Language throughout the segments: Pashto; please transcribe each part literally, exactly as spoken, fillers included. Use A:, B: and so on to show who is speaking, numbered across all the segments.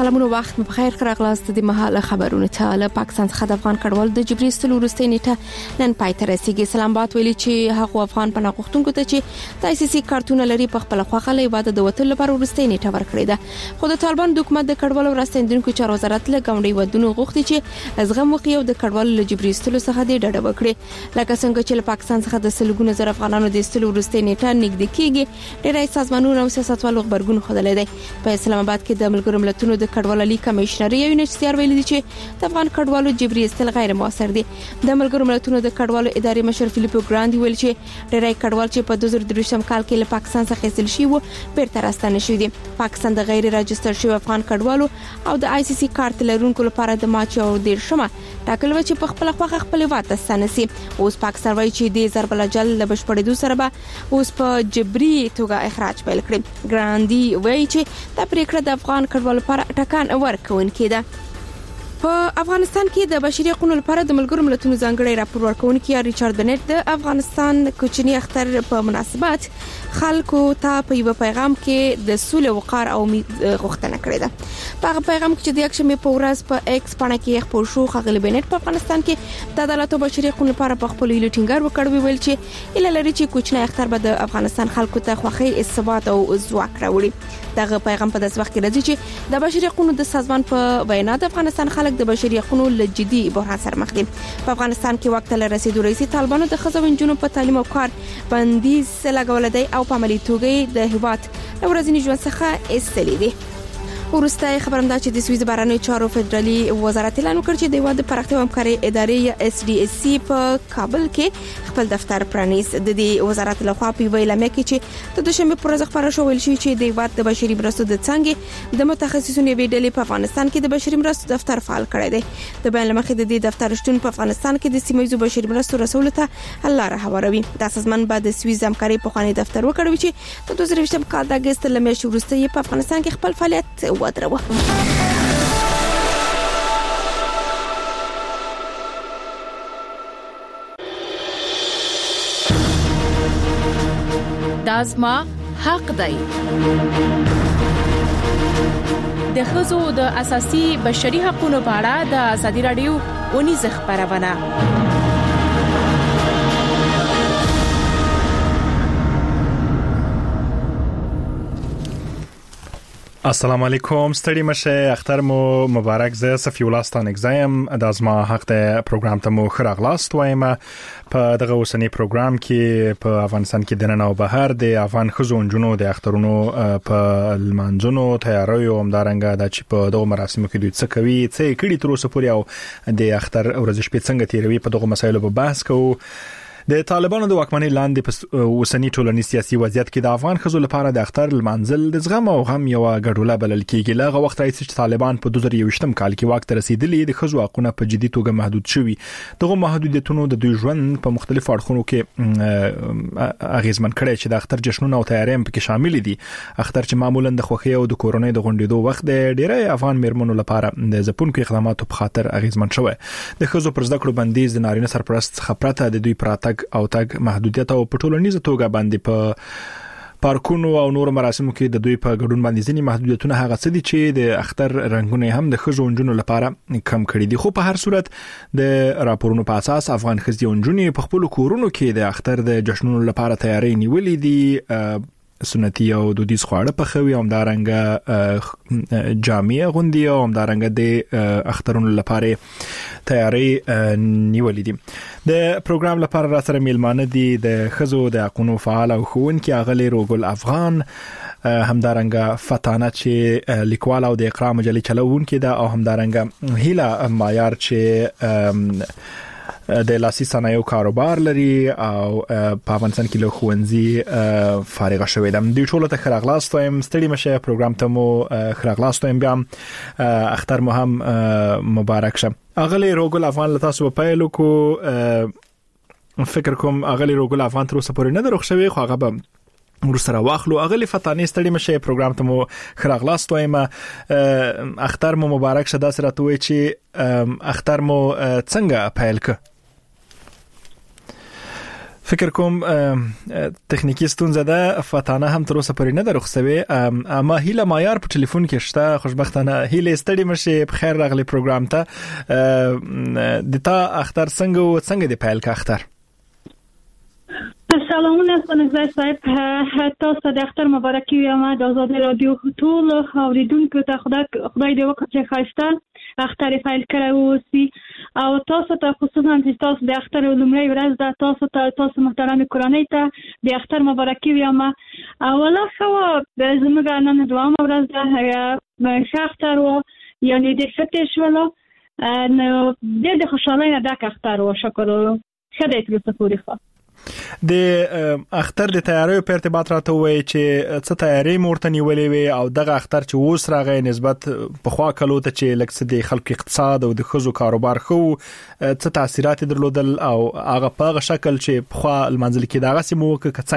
A: سلامونه وخت په خیر راغلاست د مهاله خبرونه ته له پاکستان څخه د افغان کډوال د جبري استلو وروستۍ نیټه نن پای ته رسیدي. اسلام آباد ویلي چې هغه افغان پناهغښتونکو ته چې د آی سی سی کارتونه لري په خپل خوخه له واده د وټل لپاره وروستۍ نیټه ورکړې ده. خو د طالبان حکومت د کډوالو راستندونکو چارو وزارت له ګاونډي ودونو غوښتي چې ازغم وکړي او د کډوالو له جبري استلو څخه د ډډه وکړي. لکه څنګه چې له پاکستان څخه د سلګونو زر افغانانو د استلو وروستۍ نیټه نږدې کیږي، ډېری سازمانونو او سیاستوالو خبرګون خوده دی. په اسلام آباد کې د ملګرو ملتونو د کډوالو علی کمشنر یو نشریار ویلي چې د افغان کډوالو جبري استل غیر موثر دي. د ملګرو ملتونو د کډوالو ادارې مشر فلیپو ګراندي ویل چې ډېری کډوال چې په دوه زره درویشتم کال کې له پاکستان څخه ایستل شوي وو بیرته راستنه شوي دي. پاکستان د غیر راجستر شوی افغان کډوالو او د آی سی سی کارت لرونکو لپاره د مارچ او دیرشمه ټاکل و چې په خپل خوخه خپل واده ستنسي. اوس پاکستان وايي چې د ضرب الجل له بشپړېدو سره به اوس په جبري توګه اخراج پیل کړي. ګراندي وایي چې د پریکړه د افغان کډوالو لپاره ټکان ورکوونکی ده. په افغانستان کې د بشري حقوقو لپاره د ملګرو ملتونو ځانګړي راپور ورکونکي ریچارډ بنټ د افغانستان کوچني اختر په مناسبت خلکو ته په یو پیغام کې د سولې وقار او غوښتنه کړې ده. په هغه پیغام کې چې د یکشنبه په ورځ په ایکس باندې کې خبر شو، خغل بنټ په افغانستان کې د عدالت او بشري حقوقو لپاره په خپل ویلو ټینګار وکړ، ویل چې اله لري چې کوچني اختر به د افغانستان خلکو ته خوښي، ثبات او ځواک راوړي. دغه پیغام په داس وخت کې راځي چې د بشري حقوقو د سازمان په وینا د افغانستان خلک د بشري حقوقو له جدي بحران سره مخ دي. په افغانستان کې وخت له رسیدو رئیس طالبانو د خزو انجونو په تعلیم او کار بندیز لګول دی او په عملي توګه د هیواد ورځنی ژوند څخه ایستلې دي. ورسته خبرنده چې د سویز بهرنیو چارو فدرالي وزارت اعلان وکړ چې د هیواد د پراختیا همکاري ادارې یا اس ډي اس سی په کابل کې خپل دفتر پرانیست. د دې وزارت له خوا په ویل مې کې چې د دوشنبه پر ورځ خبره شو ویل شي چې د هیواد د بشري مرستو د څنګه د متخصصینو ویډلې په افغانستان کې د بشري مرستو دفتر فعال کړی دی. د بیان لمخې د دې دفتر شتون په افغانستان کې د سیمایي بشري مرستو رسول ته الله راهوروي. د سازمان بعد د سویز همکاري په خواني دفتر وکړوي چې د دوه زره یوولسم کال د اگست لمې وروسته په افغانستان کې خپل فعالیت ودروه.
B: دازما حق دی. د ښځو د اساسي بشري حقوقو په اړه د ازادي رادیو ونیز خبرونه.
C: السلام علیکم، ستړي مشه، اختر مو مبارک. زه صفی الله ستانک زایم د ازما حق د پروګرام ته مو خراغلاست وایم. په دغه اوسنی پروګرام کې په افغانستان کې د نن او بهر د افغان خزو انجونو د اخترونو په لمانځنو تیاری او همدارنګه د چې په دغه مراسمو کې دوی څه کوي، څه کړي تر اوسه پورې او د اختر ورځ شپه څنګه تیروي، په دغه مسایلو په بحث کوو. د طالبانو د واکمنۍ لاندې په اوسنی ټولنیز سیاسي وضعیت کې د افغان خزو لپاره د اختر لمانځل د زغم او غم یو ګډوله بلل کېږي. لغه وخت راځي چې طالبان په دوه زره یوولسم کال کې واک ته رسیدلی د خزو حقوقونه په جدي توګه محدود شوي. دغه محدودیتونو د دوی ژوند په مختلفو اړخونو کې اغیزمن کړي چې د اختر جشنونه او تیاری هم پکې شامل دي. اختر چې معمولا د خوښي او د کورونې د غونډېدو وخت د ډېری افغان میرمنو لپاره د ځپونکو اقداماتو په خاطر اغیزمن شوی. د خزو پر زده کړو بندیز د نارینه سرپرست څخه پرته د دوی پراتګ او تګ محدودیت او په ټولنیزه توګه باندې په پارکونو او نور مراسمو کې د دوی په ګډون باندې ځینې محدودیتونه هغه څه دي چې د اختر رنگونه هم د خزو انجونو لپاره کم کړي دي. خو په هر صورت د راپورونو په اساس افغان خزي انجونې په خپل کورونو کې د اختر د جشنونو لپاره تیاری نیولې دي. سنتي او دودیز خواړه پخوي، هم دارنګه جامع غوندي او هم دارنګه د اخترونو لپاره تیاری نیولې دي. د پروګرام لپاره را سره میلمانه دي د خزو د حقوقو فعال او ښوونکي اغلی روګل افغان، همدارنګه فتانه چې لیکوال او د اقرا مجلې چلوونکې ده، او همدارنګه هیله مایار چې د لاسي صنایعو کاروبار لري او په افغانستان کې له ښوونځي فارغه شوې ده. دوی ټول ته خراغلاست وایم، ستړي مشه، پروګرام ته مو خراغلاست وایم. بیا اختر مو هم مبارک شه. اغلی روګل افغان له تاسو په پیل کو فکر کوم اغلی روګل افغان تر اوسه پورې نه دروغ شوی، خو هغه به ورسره واخلو. اغلی فتانی ستړي مشه، پروګرام ته مو خراغلاست وایم. اختر مو مبارک شه. دا سره توي چې اختر مو څنګه پیل ک؟ فکر کوم تخنیکی ستونزه ده فتانه هم تر اوسه پرې نه درخصوي اما هیله مایار په ټلیفون کې شته خوشبختانه هیله ستړي مشه په خیر راغلی پروګرام ته د تا اختر څنګه او څنګه دی پایل کا اختر
D: سلامونه څنګه صاحب تاسو د اختر مبارکي وایم د آزاد رادیو ټول اوریدونکو ته خدای خدای دې وکړي چې خاصه اختر فایل کړو سي او تاسو ته خصوصا چې تاسو د اختر لومړی ورځ د تاسو ته تاسو محترم کورنۍ ته د اختر مبارکي وایم اوله خو زموږ نن دوام ورځ د اختر و یعنی د فتح شولو نو د خوشحالۍ نه د اختر و شکر خدای دې تاسو خو
C: د اختر د تیاریو په ارتباط راته وای چې څه تیاری مورته نیولې وي او دغه اختر چې اوس راغی نسبت په خوا کلو ته چې لکه د خلک اقتصاد او د خزو کاروبار خو څه تاثیرات درلودل او هغه په هغه شکل چې په خوا المنزل کې دغه سیمو کې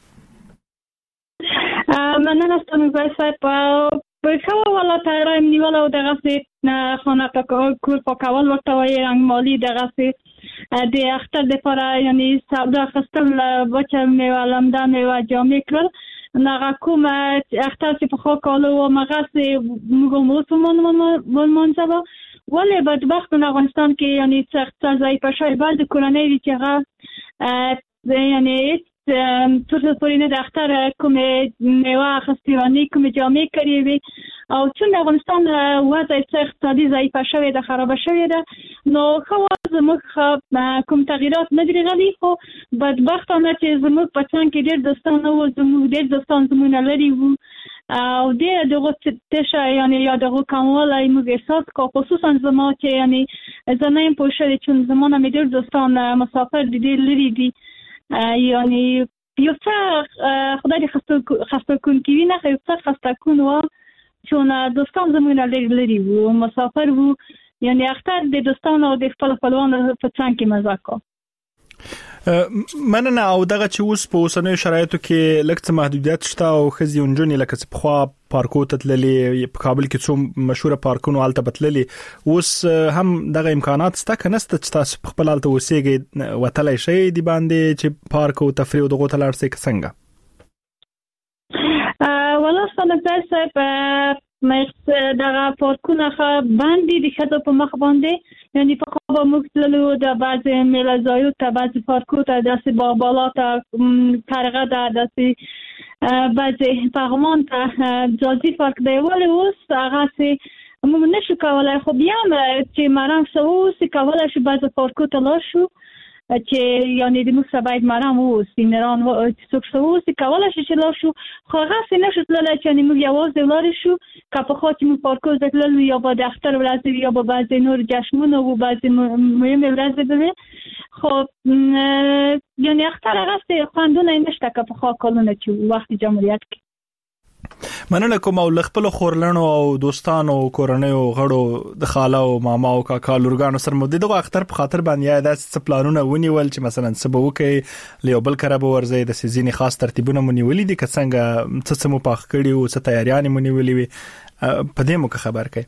C: څنګه
D: مننه ستاسو صاحب په خو ولا تیاری نیول او دغه څه خانه کول پاکول ورته وای رنگ مالی دغه څه د اختر د لپاره یعنی سودا خستل بچا میوه لمدان میوه جامې کړل نغه کوم اختر چې په خو کولو او مغاسه موږ مسلمان منځبه ولې بدبخت نه افغانستان کې یعنی سخت ځای په شای بعد کورنۍ چې هغه یعنی تر څو پورې نه د اختر کوم میوه خستیوانی کوم جامې کړې وي او چې افغانستان وضع اقتصادي ضعیفه شوې ده خراب شوې ده نو خو زموږ کوم تغیرات نه لري غلي خو بدبختانه چې زموږ په څنګ کې ډېر دوستان او زموږ ډېر دوستان زموږ لري وو او دې دغه تشه یعنی یا دغه کومولای موږ احساس کو خصوصا زموږ چې یعنی زموږ په شری چې زمونه مې ډېر دوستان مسافر دي لري دي یعنی یو څه خدای دې خسته کون کې نه یو څه خسته کون و چون دوستان زموږ لري لري وو مسافر وو یعنی اختر د دوستانو او د خپل خپلوانو په څنګ کې مزه کو
C: مننه او دغه چې اوس په اوسنیو شرایطو کې لکه محدودیت شته او خزي اونجونی لکه په خوا پارکو ته تللي په کابل کې څو مشهور پارکونو الته بتللي اوس هم دغه امکانات شته کنه ست چې تاسو خپل الته وسیږي وتلای شي دی باندې چې پارک او تفریح او دغه تلار څه څنګه
D: ولا څنګه صاحب مې دغه پارکونه باندې د خاطر په مخ باندې یعنی په خوا مختلفو د بعض ملازایو ته بعض پارکو ته داسې بالا ته کارغه ده داسې بعض پغمان ته جازي پارک دی ولې اوس هغه سي موږ نشو کولای خو بیا چې مرام سو سي کولای شو بعض پارکو ته لاړ شو چې یعنی د موږ سبا د مرام وو سینران او څوک سو سي کولای شي چې لاړ شو خو هغه سي نشو تللی چې موږ یوازې لاړ شو که په خاطر موږ پارکو ځکلل یا به د اختر ورځ یا به بعض نور جشنونه او بعض مهم ورځ به خو یعنی اختر هغه سي خوندونه نشته که په خاطر کولونه چې وخت جمهوریت کې
C: مننه کوم او خپل خورلنو او دوستانو کورنیو غړو د خاله او ماما او کاکا لورګانو سره مو دغه اختر په خاطر باندې د څه پلانونه ونیول چې مثلا سبا وکي لیوبل کرب ورزي د سيزيني خاص ترتیبونه مونیولې دي که څنګه څه مو پاخ کړی او څه تیاریان مونیولې وي په دې مو خبر کړئ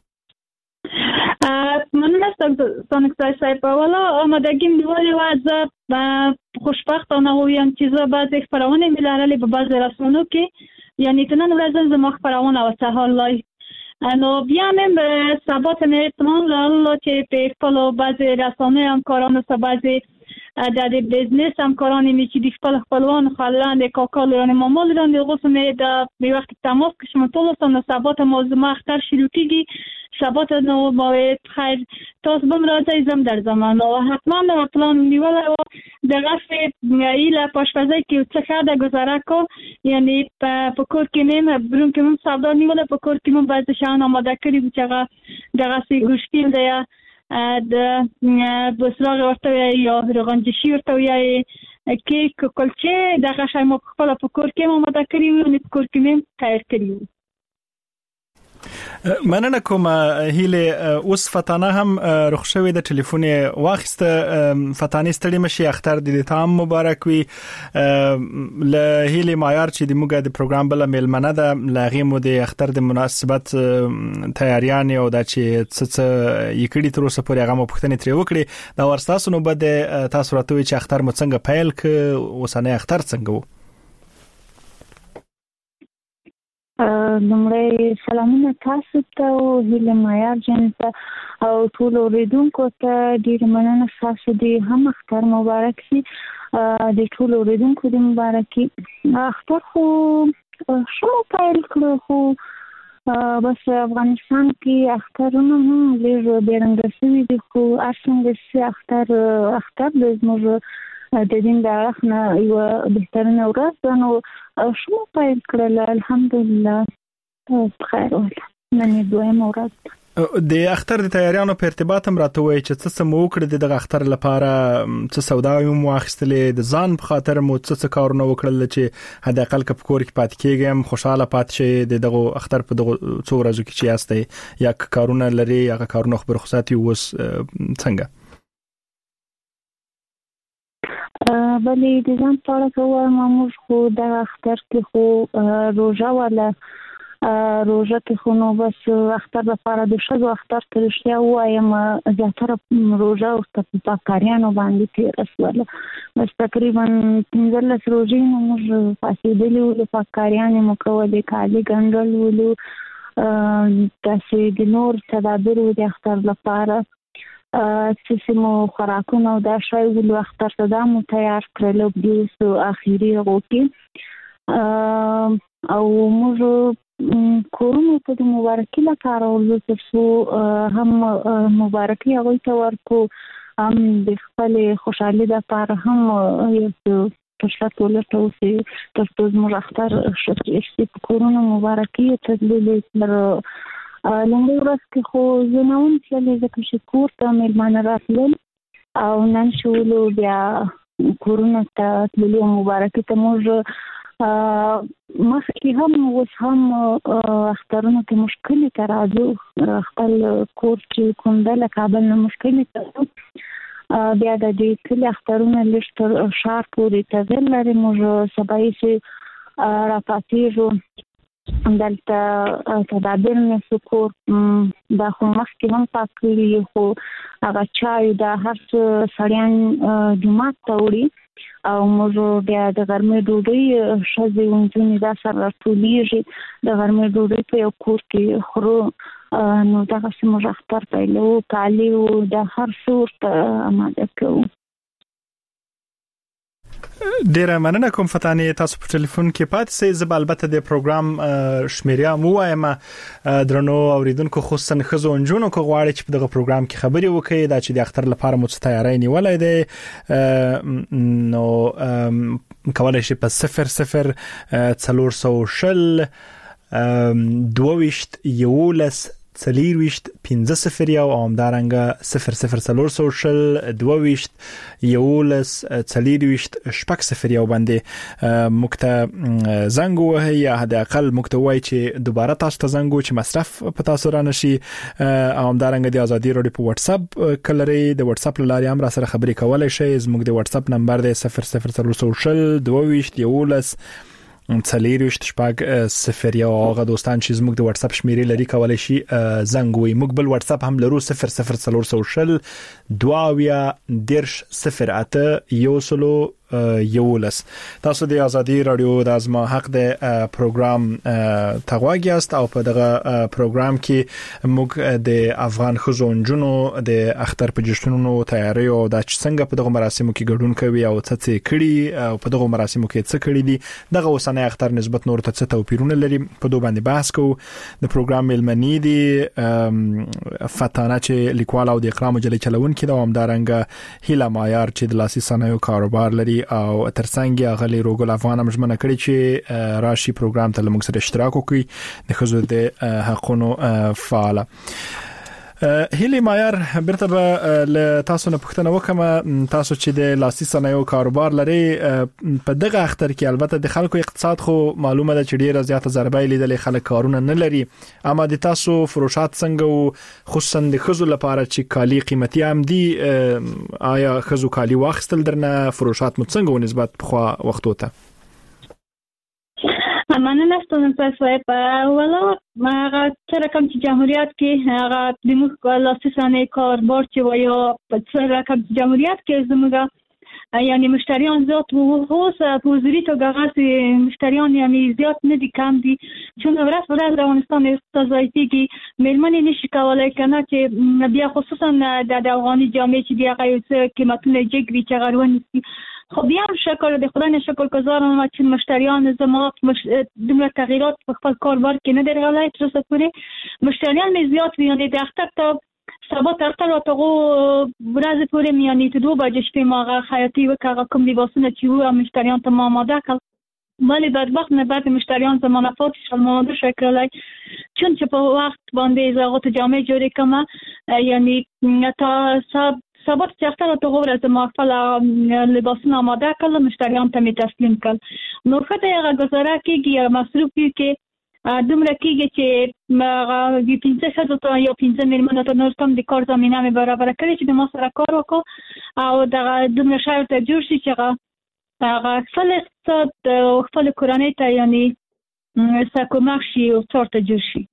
D: مننه ستاسو صاحب ولا آمادگی نیولې و زه خوشبختانه وایم چې زه بعض خبرونه ملارلې په بعض رسمونو کې یعنی تنان ورځ زما خبرونه او سهار لای نو بیا مې سبات مې تمام لاله چې په خپل بعض رسمونه همکارانو سره بعض د دې بزنس همکارانو مې چې د خپل خپلوان خلان د کاکالو ماما لران د غوسه مې د په وخت تماس کې شمه ټول سم سبات مو زما اختر شروع کیږي سبات نو باید خیر تاسو بم راځي زم در زمان او حتما نو پلان نیول او دغه څه ایله پښپځای کې څه خاله گزاره کو یعنی په کور کې مې برون کې مې ساده نیول په کور کې مې باید شان آماده کړی چې هغه دغه څه ګوشتین دی د بسراغ ورته یا روغنجشي ورته یا کیک کلچه دغه شای مو خپل په کور کې آماده کړی و نه په کور کې مې تیار کړی
C: مننه کوم هیله اوس فتانه هم رخصوي د ټلیفون واخسته فتانه ستړي مشي اختر د تام مبارک وي له هیله معیار چې د موږ د پروګرام بل ملمنه ده لاغي مو د اختر د مناسبت تیاریان او د چې څه یکړي تر اوسه پورې هغه پښتنې تر وکړي دا ورستاسو نو بد تاسو راتوي چې اختر مو څنګه پیل ک اوسنه اختر څنګه وو
E: نمړی سلامونه تاسو ته او هیله معیار جان ته او ټول اوریدونکو ته ډیر مننه تاسو دې هم اختر مبارک شي د ټول اوریدونکو د مبارکي اختر خو شو پیل کړو خو بس افغانستان کې اخترونه هم ډیر بیرنګ شوي دي خو څنګه اختر اختر د زموږ د دین د اخنه یو بهترینه ورځ نو شو پیل کړل الحمدلله بخیر وله من دویم ورځ
C: د اختر د تیاریانو په ارتباط هم راته وای چې څه مو کړی د اختر لپاره څه سودا یو واخستلې د ځان په خاطر مو څه کارونه وکړل چې حد اقل کپ کور کې پات کېږم خوشاله پات شي دغه اختر په دغه څو ورځو کې چې یاستئ یا کارونه لري هغه کارونه خبر رخصتي وس څنګه
E: بلې د ځان په اړه کوم موږ خو د اختر کې خو روزه ولا روزه کې خو نو بس اختر لپاره د شګو اختر تر شیا وایم زیاتره روزه او په کاریانو باندې تیر اسوله بس تقریبا پنځلس روزې نو موږ فاسیدلی او په کاریانو مو کولې کالي ګندل ولو تاسو د نور تدابیر د اختر لپاره چې سمو خوراکونه او دا شای ولو اختر ته دا مو تیار کړل او د سو اخیری وروکي او موږ کورونو ته د مبارکي لپاره ورته سو هم مبارکي هغه ته ورکو هم د خپل خوشحالي لپاره هم یو تشکر ولته اوسې تر څو موږ اختر شته کورونو مبارکي تدلیل تر لنګ ورځ کې خو زناون چې ځکه چې کور ته مېلمانه راتلل او نن شولو بیا کورونه ته تللو مبارکي ته موږ مخکې هم اوس هم اخترونو کې مشکلې ته راځو خپل کور چې کوم د کابل نه مشکلې ته بیا د دې کلي اخترونه لږ تر ښار پورې تغیر لري موږ سبا یې راپاتېږو دلته تدابیر نه سکور دا خو مخکې هم پاک کړي خو هغه چای دا هر څه سړیان جومات ته وړي او موږ بیا د غرمې ډوډۍ ښځې ونځونې دا سره راټولېږي د غرمې ډوډۍ په یو کور کې خورو نو دغسې موږ اختر پیلوو کالي او د هر څه ورته اماده کوو
C: ډیره مننه کوم فتانه تاسو په ټلیفون کې پاتې سئ زب البته د پروګرام شمیریا مو وایم درنو اوریدونکو خصوصا خزو انجونو کو غواړي چې په دغه پروګرام کې خبري وکړي دا چې د اختر لپاره مو تیاری نیولای دی نو کولای شي په صفر صفر څلور سوه شل دوه یولس څلورويشت پنځه صفر یو او همدارنګه صفر صفر څلور سوه شل دوه یولس څلورويشت شپږ صفر یو باندې مکته زنګ وهي یا حد اقل مکته وای چې دوباره تاسو ته زنګ چې مصرف په تاسو را نشي او همدارنګه د ازادي رادیو په واتس اپ کلري د واتس اپ لاري هم را سره خبري کولای شئ زموږ د واتس اپ نمبر دی صفر صفر څلور سوه شل دوه یولس څلورويشت شپږ صفر یو هغه دوستان چې زموږ د واتس اپ شمیرې لري کولای شي زنګ وي موږ بل واتس اپ هم لرو صفر صفر څلور سوه شل دوه دیرش صفر اته یو سلو یولس تاسو د ازادي رادیو د ازما حق د پروګرام تغواګی است او په دغه پروګرام کې موږ د افغان خزونجونو د اختر په جشنونو تیاری او د څنګه په دغه مراسمو کې ګډون کوي او څه څه کړي او په دغه مراسمو کې څه کړي دي دغه وسنه اختر نسبت نور ته څه توپیرونه لري په دوه باندې بحث کوو د پروګرام ملمنی دي فتانه چې لیکوال او د اقرام مجلې چلون کې د همدارنګ هیله معیار چې د لاسي صنایعو کاروبار لري او ترڅنګ غلي روګل افغان مجمنه کړی چې راشي پروګرام ته لمږ سره اشتراک وکړي د خزو د حقونو فعال هیلي مایر برته به له تاسو نه پوښتنه وکم تاسو چې د لاسي صنایعو کاروبار لري په دغه اختر کې البته د خلکو اقتصاد خو معلومه ده چې ډیره زیاته ضربه لیدلې خلک کارونه نه لري اما د تاسو فروشات څنګه او خصوصا د خزو لپاره چې کالی قیمتي هم دي آیا خزو کالی واخستل درنه فروشات مو څنګه نسبت په وختو ته
D: مننه ستاسو په ولا ما هغه رقم چې جمهوریت کې هغه د موږ لاسي صنایع کاروبار چې وایو په څه رقم جمهوریت کې زموږ یعنی مشتریان زیات وو خو په وزارت توګه مشتریان یعنی زیات نه دي کم دي چون ورځ ورځ د افغانستان اقتصادي کې مېرمنې نشي کولای کنه چې بیا خصوصا د افغاني جامې چې دی هغه یو قیمتونه جګري چې غوړونی خو بیا شکر د خدای نه شکر گزارم چې مشتریان زما دومره تغییرات په خپل کاروبار کې نه درغلای تر څو پورې مشتریان می زیات ویانه د اختر ته سبا تر تر وتغو ورځ پورې میانې ته دوه بجې شپې ماغه خیاطي وکړه کوم لباسونه چې وو مشتریان ته ما آماده کړ ولی بدبخت نه بعد مشتریان زمانه فوت شول ما در شکرلای چون چې په وخت باندې زغوت جامې جوړې کما یعنی تا سب سبب چې اختر ته غوړه ما خپل لباسونه آماده کړل مشتریان ته می تسلیم کړل نو خدای هغه گزاره کیږي یا مصروف کې دومره کیږي چې ما د پنځه شته ته یو پنځه میلیون ته نور کم د کار زمينه مې برابر کړی چې د ما سره کار وکړو او دا دومره شاید ته جوړ شي چې هغه خپل ست خپل کورنۍ ته یعنی سکومخ شي او څورته جوړ شي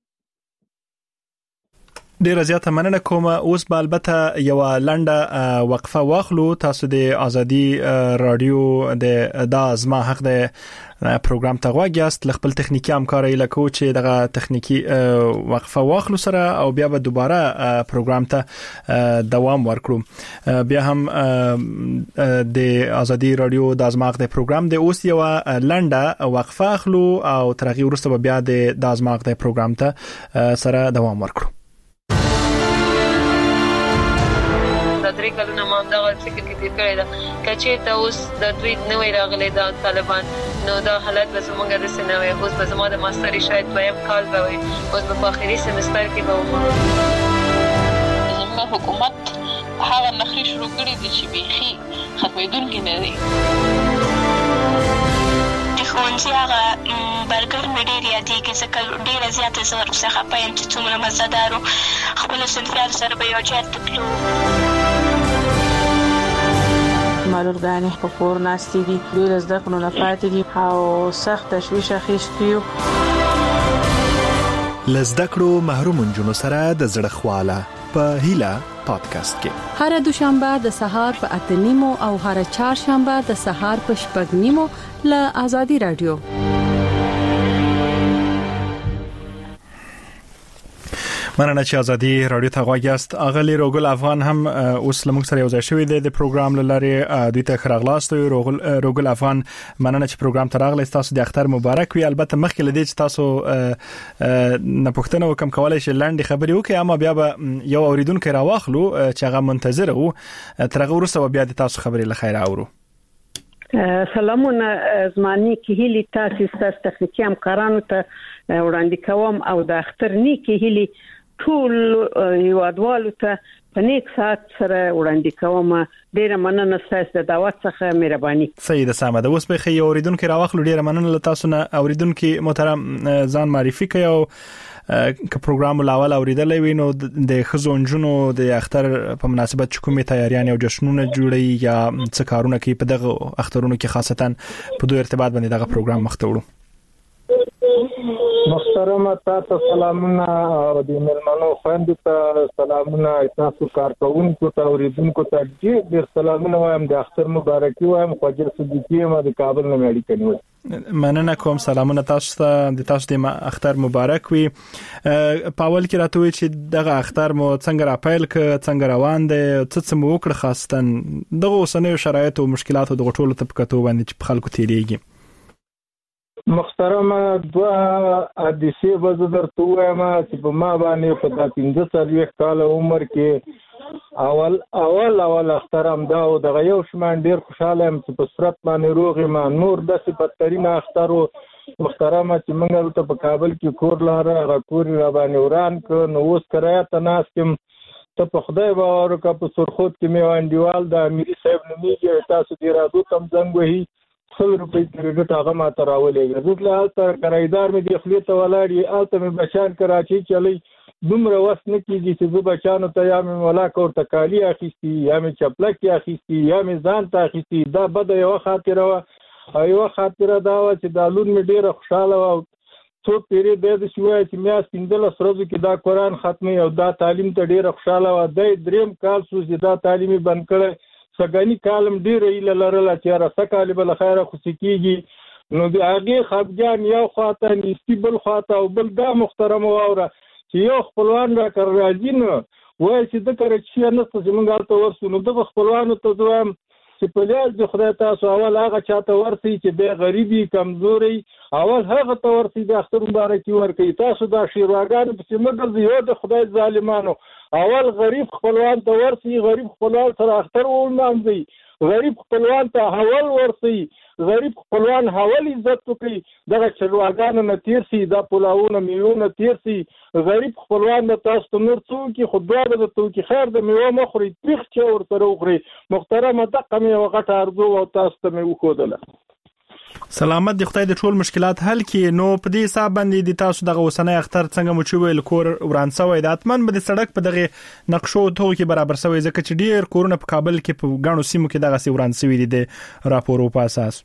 C: ډیره زیاته مننه کوم اوس به البته یو لنډه وقفه واخلو تاسو د ازادي رادیو د دازما حق د پروګرام ته غواګیاست خپل تخنیکی همکاري لکه چې دغه تخنیکی وقفه واخلو سره او بیا به دوباره پروګرام ته دوام ورکړو بیا هم د ازادي رادیو دازما حق د پروګرام د اوس یو لنډه وقفه اخلو او ترغی ورسته بیا د دازما حق د پروګرام ته سره دوام ورکړو
F: درې کلونه ما هم دغه فکر کې تیر کړی دا کچې ته اوس د دوی نوې راغلي دا طالبان نو دا حالت به زموږ د سنوي اوس به زموږ د ماستري شاید دویم کال به وي اوس به په اخري سمستر کې به وم
G: زموږ حکومت هغه نخري شروع کړی دي چې بيخي ختمېدونکي نه دي
H: ښوونځي هغه برګر مې ډېر یادېږي ځکه ډېره زیاته زه ورڅخه په یم چې څومره مزهدار و خپلو صنفیانو سره به یو ځای ته تلو
I: معلولګانې په کور ناستې دي ډېر زده کړو نه پاتې دي او سخت تشویش اخیستی یو
C: له زده کړو محروم نجونو سره د زړه خواله په هیله پادکاسټ کې
J: هر دوشنبه د سهار په اته نیمو او هر چهارشنبه د سهار په شپږ نیمو له ازادي رادیو
C: مننه چې ازادي رادیو ته غواګیاست اغلی روګل افغان هم اوس لموږ سره یو ځای شوی دی د پروګرام لاره دوی ته خراغلاست روګل روګل افغان مننه چې پروګرام ته راغلی تاسو د اختر مبارک وي البته مخکې لدی چې تاسو نه پوښتنه وکم کولای شئ لاندې خبرې وکړئ اما بیا به یو اوریدونکو راواخلو چې هغه منتظر وو ترغه ورسره بیا د تاسو خبرې لخير اورو
K: سلامونه زماني کې هلي تاسو ستاسو تخنیکی همکارانو ته وړاندې کوم او د اختر نیکی هلي ټول یو ادوالو ته په نیک سات سره وړاندې کوم ډیره مننه ستاسو د دعوت څخه مهرباني
C: سید سامده اوس به خي اوریدونکو راوخلو ډیره مننه تاسو نه اوریدونکو محترم ځان معرفي کوي او که پروګرام لاول اوریدلې وي نو د خزونجونو د اختر په مناسبت کومې تیاریان او جشنونه جوړي یا څه کارونه کوي په دغه اخترونو کې خاصتا په دوه ارتباط باندې دغه پروګرام مخته وړو
L: محترم تاسو سلامونه او د ملمنو خويندو ته سلامونه تاسو کارکونکو ته اوریدونکو ته ډېر سلامونه وایم د اختر مبارکي وایم خواجه صدیقی ما د کابل نه مېړی کني
C: مننه کوم سلامونه تاسو ته د تاسو د اختر مبارک وي پاول کې راته وي چې دغه اختر مو څنګه را پیل ک څنګه روان دي څه څه مو وکړ خاصتا دغه اوسنیو شرایط او مشکلات د غټولو طبقاتو باندې چې خلکو تیریږي
L: محترم دوا حدیثي وزدر تو ما چې په ما باندې په د پنځه څلوېښت کال عمر کې اول اول اول اخترام دا او د یو شمن ډیر خوشاله يم چې په صورت باندې روغ ما نور د صفترین اخترو محترم چې موږ ته په کابل کې کور لاره غکور را باندې وران ک نو اوس کرایه تناسم ته په خدای باور وکړه په سرخوت کې مې انډیوال د امیري صاحب نومېږي تاسو دې رادو تم زنګ وهي سل روپۍ کریډټ هغه ماته راولېږه زه تله هلته کرایدار مې دې خولې ته ولاړ یې هلته مې بچیان کراچۍ چلی دومره وس نه کېږي چې زه بچیانو ته یا مې ملاک ورته کالي اخیستي یا مې چپلکې اخیستي یا مې ځان ته اخیستي دا بده یوه خاطره وه او یوه خاطره دا وه چې دا لور مې ډېره خوشحاله وه او څو پیرې دی داسې وایي چې میاشت پنځلس ورځو کې دا قرآن ختموي او دا تعلیم ته ډېره خوشحاله وه دی درېیم کال شو چې دا تعلیم یې بند کړی سږني کال هم ډېره هیله لرله چې یاره څه کال به له خیره خوشي کېږي نو د هغې خفګان یو خواته نیستي بل خواته او بل دا محترمه واوره چې یو خپلوان را کر راځي نو وایي چې د کره چې نسته چې موږ هلته ورسو نو د به خپلوانو ته زه وایم چې په لیاز د خدای تاسو اول هغه چاته ورسئ چې دی غریبي کمزوري اول هغه ته ورسئ د اختر مبارکي ورکوي تاسو دا شیرواګانو پسې مه ګرځئ یو د خدای ظالمانو اول غریب خپلوان ته ورسئ غریب خپلوان سره اختر ولمانځئ غریب خپلوان ته حول ورسئ غریب خپلوان حول عزت وکړي دغه چرواګانو نه تیر سي دا پلاوونه میوونه تیر سي غریب خپلوان د تاسو ته نور څه وکړي خو دواړه د توکي خیر د میوه مه خورئ تریخ چې ورسره وخورئ محترمه دقه مې یوه غټه ارزو او تاسو ته مې وښودله
C: سلامت دی خدای د ټول مشکلات حل کړي نو په دې حساب باندې د تاسو دغه اوسنۍ اختر څنګه مو چې ویل کور وران شوی د اتمن به د سړک په دغه نقشو ته کې برابر شوی ځکه چې ډیر کورونه په کابل کې په غاڼو سیمو کې دغه سی وران شوی دي د راپورو په اساس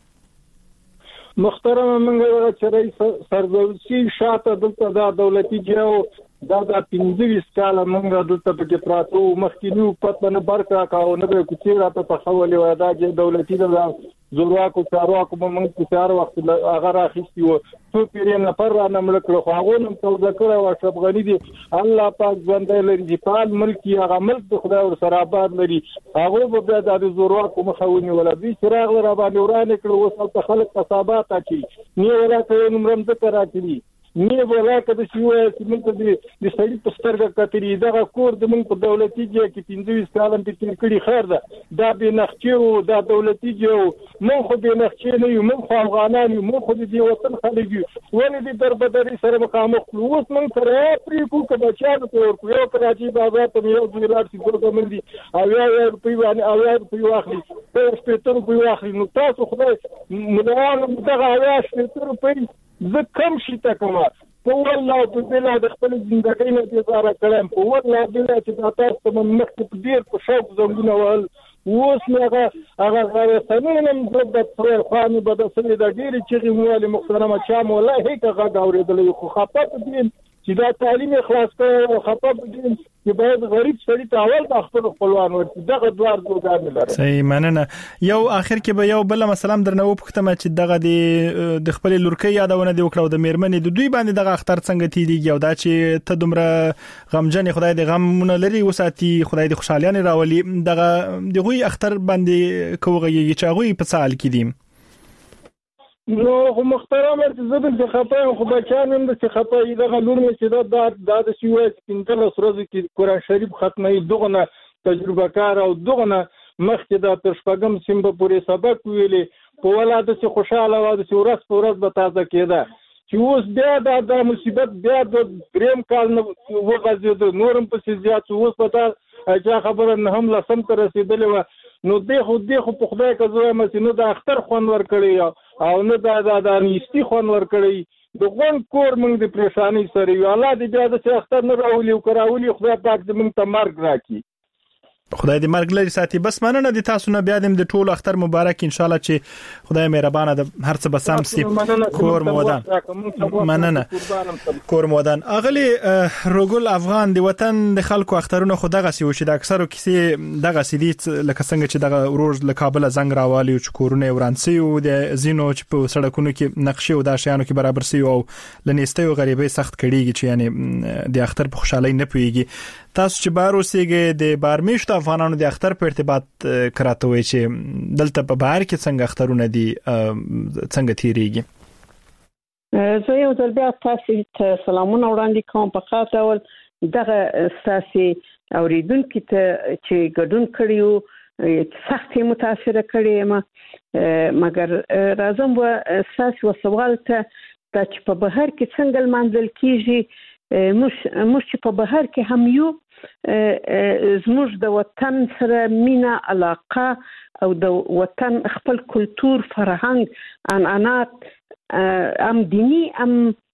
L: محترم منګه چې سرزوسی شاته دلته دا دولتي جاو دا د پنځه کال منګه دلته په پراتو مخکینیو پتنه برکا کاو نه به کوڅه راته په خولې و دا چې دولتي دا زورواکو چارواکو موږ په چار وخت هغه راخستي وو څو پیرې نه پر را نمل کړو خو هغه نن څو ذکر او شبغنی دي الله پاک ژوندې لري چې پال ملکی هغه ملک د خدای ور سره آباد لري هغه به بیا د زورواکو مخاوني ولا دي چراغ را باندې ورانه کړو وسه خلک قصابات اچي نه ولا ته نمرم ذکر اچي نه ولا کده چې وایي چې موږ د سړي په سترګه کتري دا کور د موږ په دولتي ځای کې پنځه کال په تیر کړي خیر ده دا به نخچو دا دولتي ځای موږ خو به نخچې نه یو موږ خو افغانان یو موږ خو د دې وطن خلک یو ولې د دربدري سره مخامخ کړو اوس موږ سره پرې کو کده چې په ورکو یو کراچي بازار ته یو ځلات چې ګورګ مندي او یا یو په باندې او یا په واخلي په سپیتر په واخلي نو تاسو خدای مدام دغه یا سپیتر په زه کم شي تکما په والله په بلا د خپل ژوندۍ نه انتظار کړم په والله بلا چې تاسو ته مخکې ډیر په شوق زنګونه ول اوس هغه هغه غوړ سننم د پر خواني بد سره د ډیر چې موالي محترمه چا مولا هیڅ هغه اورېدلې خو خپه دي چې دا تعلیم خلاص کړو او خپه دي چې باید غریب سړي ته اول د خپل خپلوان ورته دغه دوار دوګان لري
C: صحیح مننه یو اخر کې به یو بل مثلا درنه وپختمه چې دغه د خپل لورکۍ یادونه دی وکړو د میرمنې د دوی باندې دغه اختر څنګه تیریږي او دا چې ته دومره غمجن خدای دې غمونه لري وساتي خدای دې خوشحالي راولي دغه دغه اختر باندې کوغي چې هغه په سال کې دي
L: نو خو محترم زه د خپای خو بچانم د خپای دغه لور مې چې دا د د سیوې پنځه ورځې کې قرآن شریف ختمي دغه تجربه کار او دغه مخکې د تر شپږم سیم په پورې سبق ویلې په ولاده چې خوشاله و د ورځ په ورځ به تازه کېده چې اوس بیا د مصیبت بیا د دریم کال نه وغځېد نورم په زیات اوس په تا خبره نه هم لسم ته رسیدلې و نو دې خو دې خو په خدای کا زوی مې نو د اختر خون ور کړی او نه دا د نیستی خون ور کړی د غون کور موږ د پریشانی سره یو الله دې بیا د اختر نه راولي او کراولي خدای پاک دې موږ ته مرګ راکړي
C: خدای دې مرګ لري ساتي بس مننه د تاسو نه بیا د ټول اختر مبارک ان شاء الله چې خدای مهربانه د هر څه بسام سي کور مودان مننه کور مودان اغلی روګل افغان د وطن د خلکو اخترونه خو دغه سی وشي د اکثرو کیسې دغه سیدی لکه څنګه چې دغه ورور له کابل زنګ راوالي او کورونه ورانسي او د زینو چې په سړکونو کې نقشې او د شیانو کې برابر سي او لنيستي او غریبي سخت کړيږي چې یعنی د اختر په خوشحالي نه پیږي تاسو چې بار اوسېږئ د بارمیشت افغانانو د اختر په ارتباط کراته وي چې دلته په بهر کې څنګه اخترونه دي څنګه تیریږي
K: زه یو ځل بیا تاسو ته سلامونه وړاندې کوم په خاطر ول دغه تاسو اوریدونکو ته چې ګډون کړیو سخت متاثر کړی ما مګر راځم و تاسو سوال ته چې په بهر کې څنګه منځل کیږي مش مش په بهر کې هم یو زموږ د وطن سره مینا علاقه او د وطن خپل کلچر فرهنګ عنعنات ام دینی ام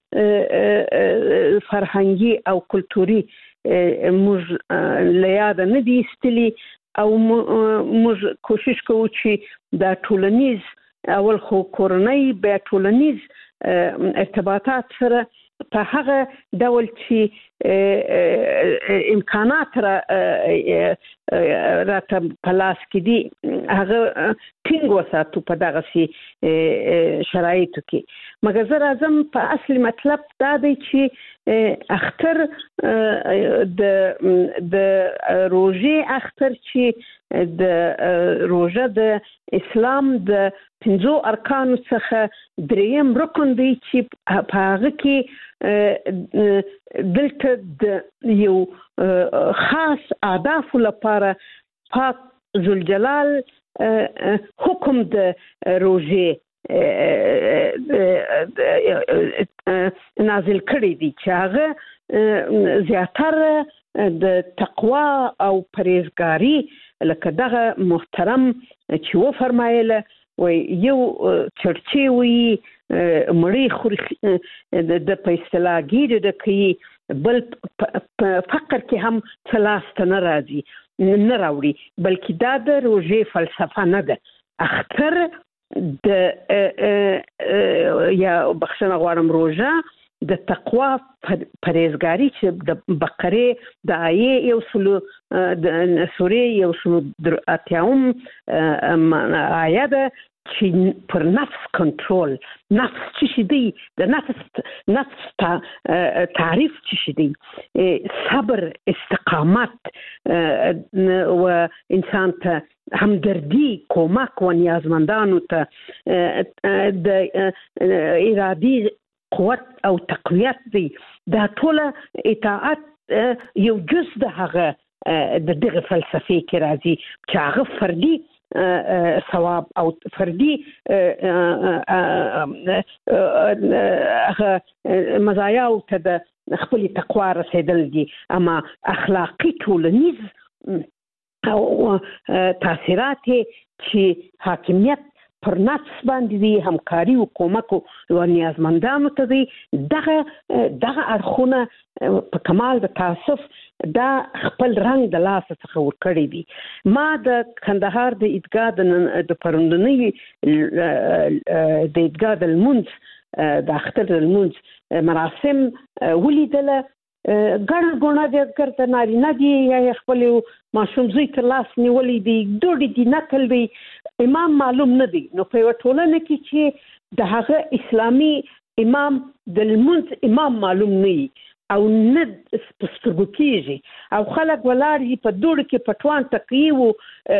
K: فرهنګي او کلتوري موږ لیاد نه دي استلی او موږ کوشش کوو چې د ټولنیز اول خو کورنۍ به ټولنیز ارتباطات سره په هغه ډول چې امکانات را راته پلاس کې دي هغه ټینګ وساتو په دغه سي شرایطو کې. مګر زه راځم په اصلي مطلب دا دی چې اختر د د روزي اختر چې د روزه د اسلام د پنځو ارکانو څخه دریم رکن دی چې په هغه کې دلته د یو خاص اهداف لپاره پاک ذوالجلال حکم د روزه نازل کړی دی چې هغه زیاتره د تقوا او پرهیزګاری لکه دغه محترم چې و فرمایله و یو چرچی وی مړی خور د پیسلاګی د کوي بل فقر کې هم ثلاث نه راځي نه راوړي بلکې دا د روزه فلسفه نه ده. اختر د یا بخښنه غواړم روزه د تقوا پرهیزګاری چې د بقره د آیه یو سلو د سورې یو سلو اتیاوم آیه ده چې پر نفس کنټرول نفس چې دی د نفس نفس تعریف چې دی صبر استقامت و انسان ته همدردی کمک و نیازمندانو ته د ارادي قوت او تقویت دی دا ټول اطاعت یو جز د هغه د دغه فلسفي کې راځي چې هغه فردي ثواب او فردي مزایا او ته د خپل تقوا رسیدل دي اما اخلاقی ټولنیز او تاثیرات چې حاکمیت پر نفس باندې دي همکاري او کومک او نیازمندانو ته دي دغه دغه اړخونه په کمال د تاسف دا خپل رنگ د لاس څخه ورکړی دي. ما د کندهار د عیدګاه د پروندنۍ د عیدګاه د لمونځ د اختر د لمونځ مراسم ولیدله ګڼه ګڼه د اذکر ته نارینه دي یا خپل ماشوم زوی تر لاس نیولې دي دوړې دي نقل دی امام معلوم نه دی. نو په یوه ټولنه کې چې د هغه اسلامي امام د لمونځ امام معلوم نه وي او نه سترګو کېږي او خلک ولاړ دي په دوړو کې پټوان تقیې وو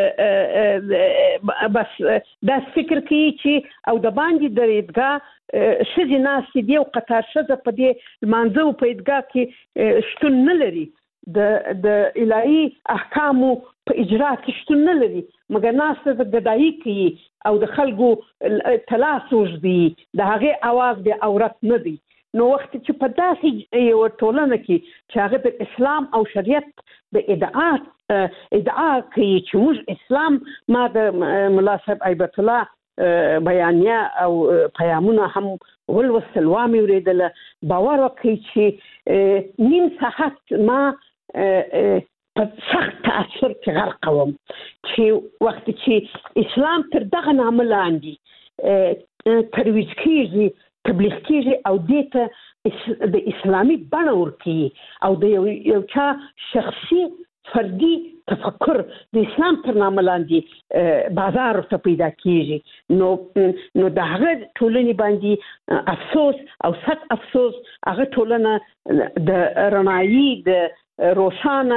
K: بس داس فکر کوي چې او د باندې د عیدګاه ښځې ناستې دي او قطار ښځه په دې لمانځه په عیدګاه کې شتون نه لري د د الهي احکامو په اجرا کې شتون نه لري مګر ناسته د ګدایي کوي او د خلکو تلاس وژدي د هغې اواز د عورت نه دی. نو وخت چې په داسې یو ټولنه کې چې هغه د اسلام او شریعت د ادعا ادعا کوي چې موږ اسلام ما د ملا صاحب ایبت الله بیانیه او پیامونه هم ولوستل وامې اورېدله باور وکړئ چې نیم ساعت ما په سخت تاثر کې غرق وم چې وخت چې اسلام تر دغه نامه لاندې ترویج کېږي تبلیغ کېږي او دې ته د اسلامي بڼه ورکوي او د یو چا شخصي فردي تفکر د اسلام تر نامه لاندې بازار ته پیدا کېږي نو نو د هغه ټولنې باندې افسوس او سخت افسوس هغه ټولنه د رڼایي د روشانه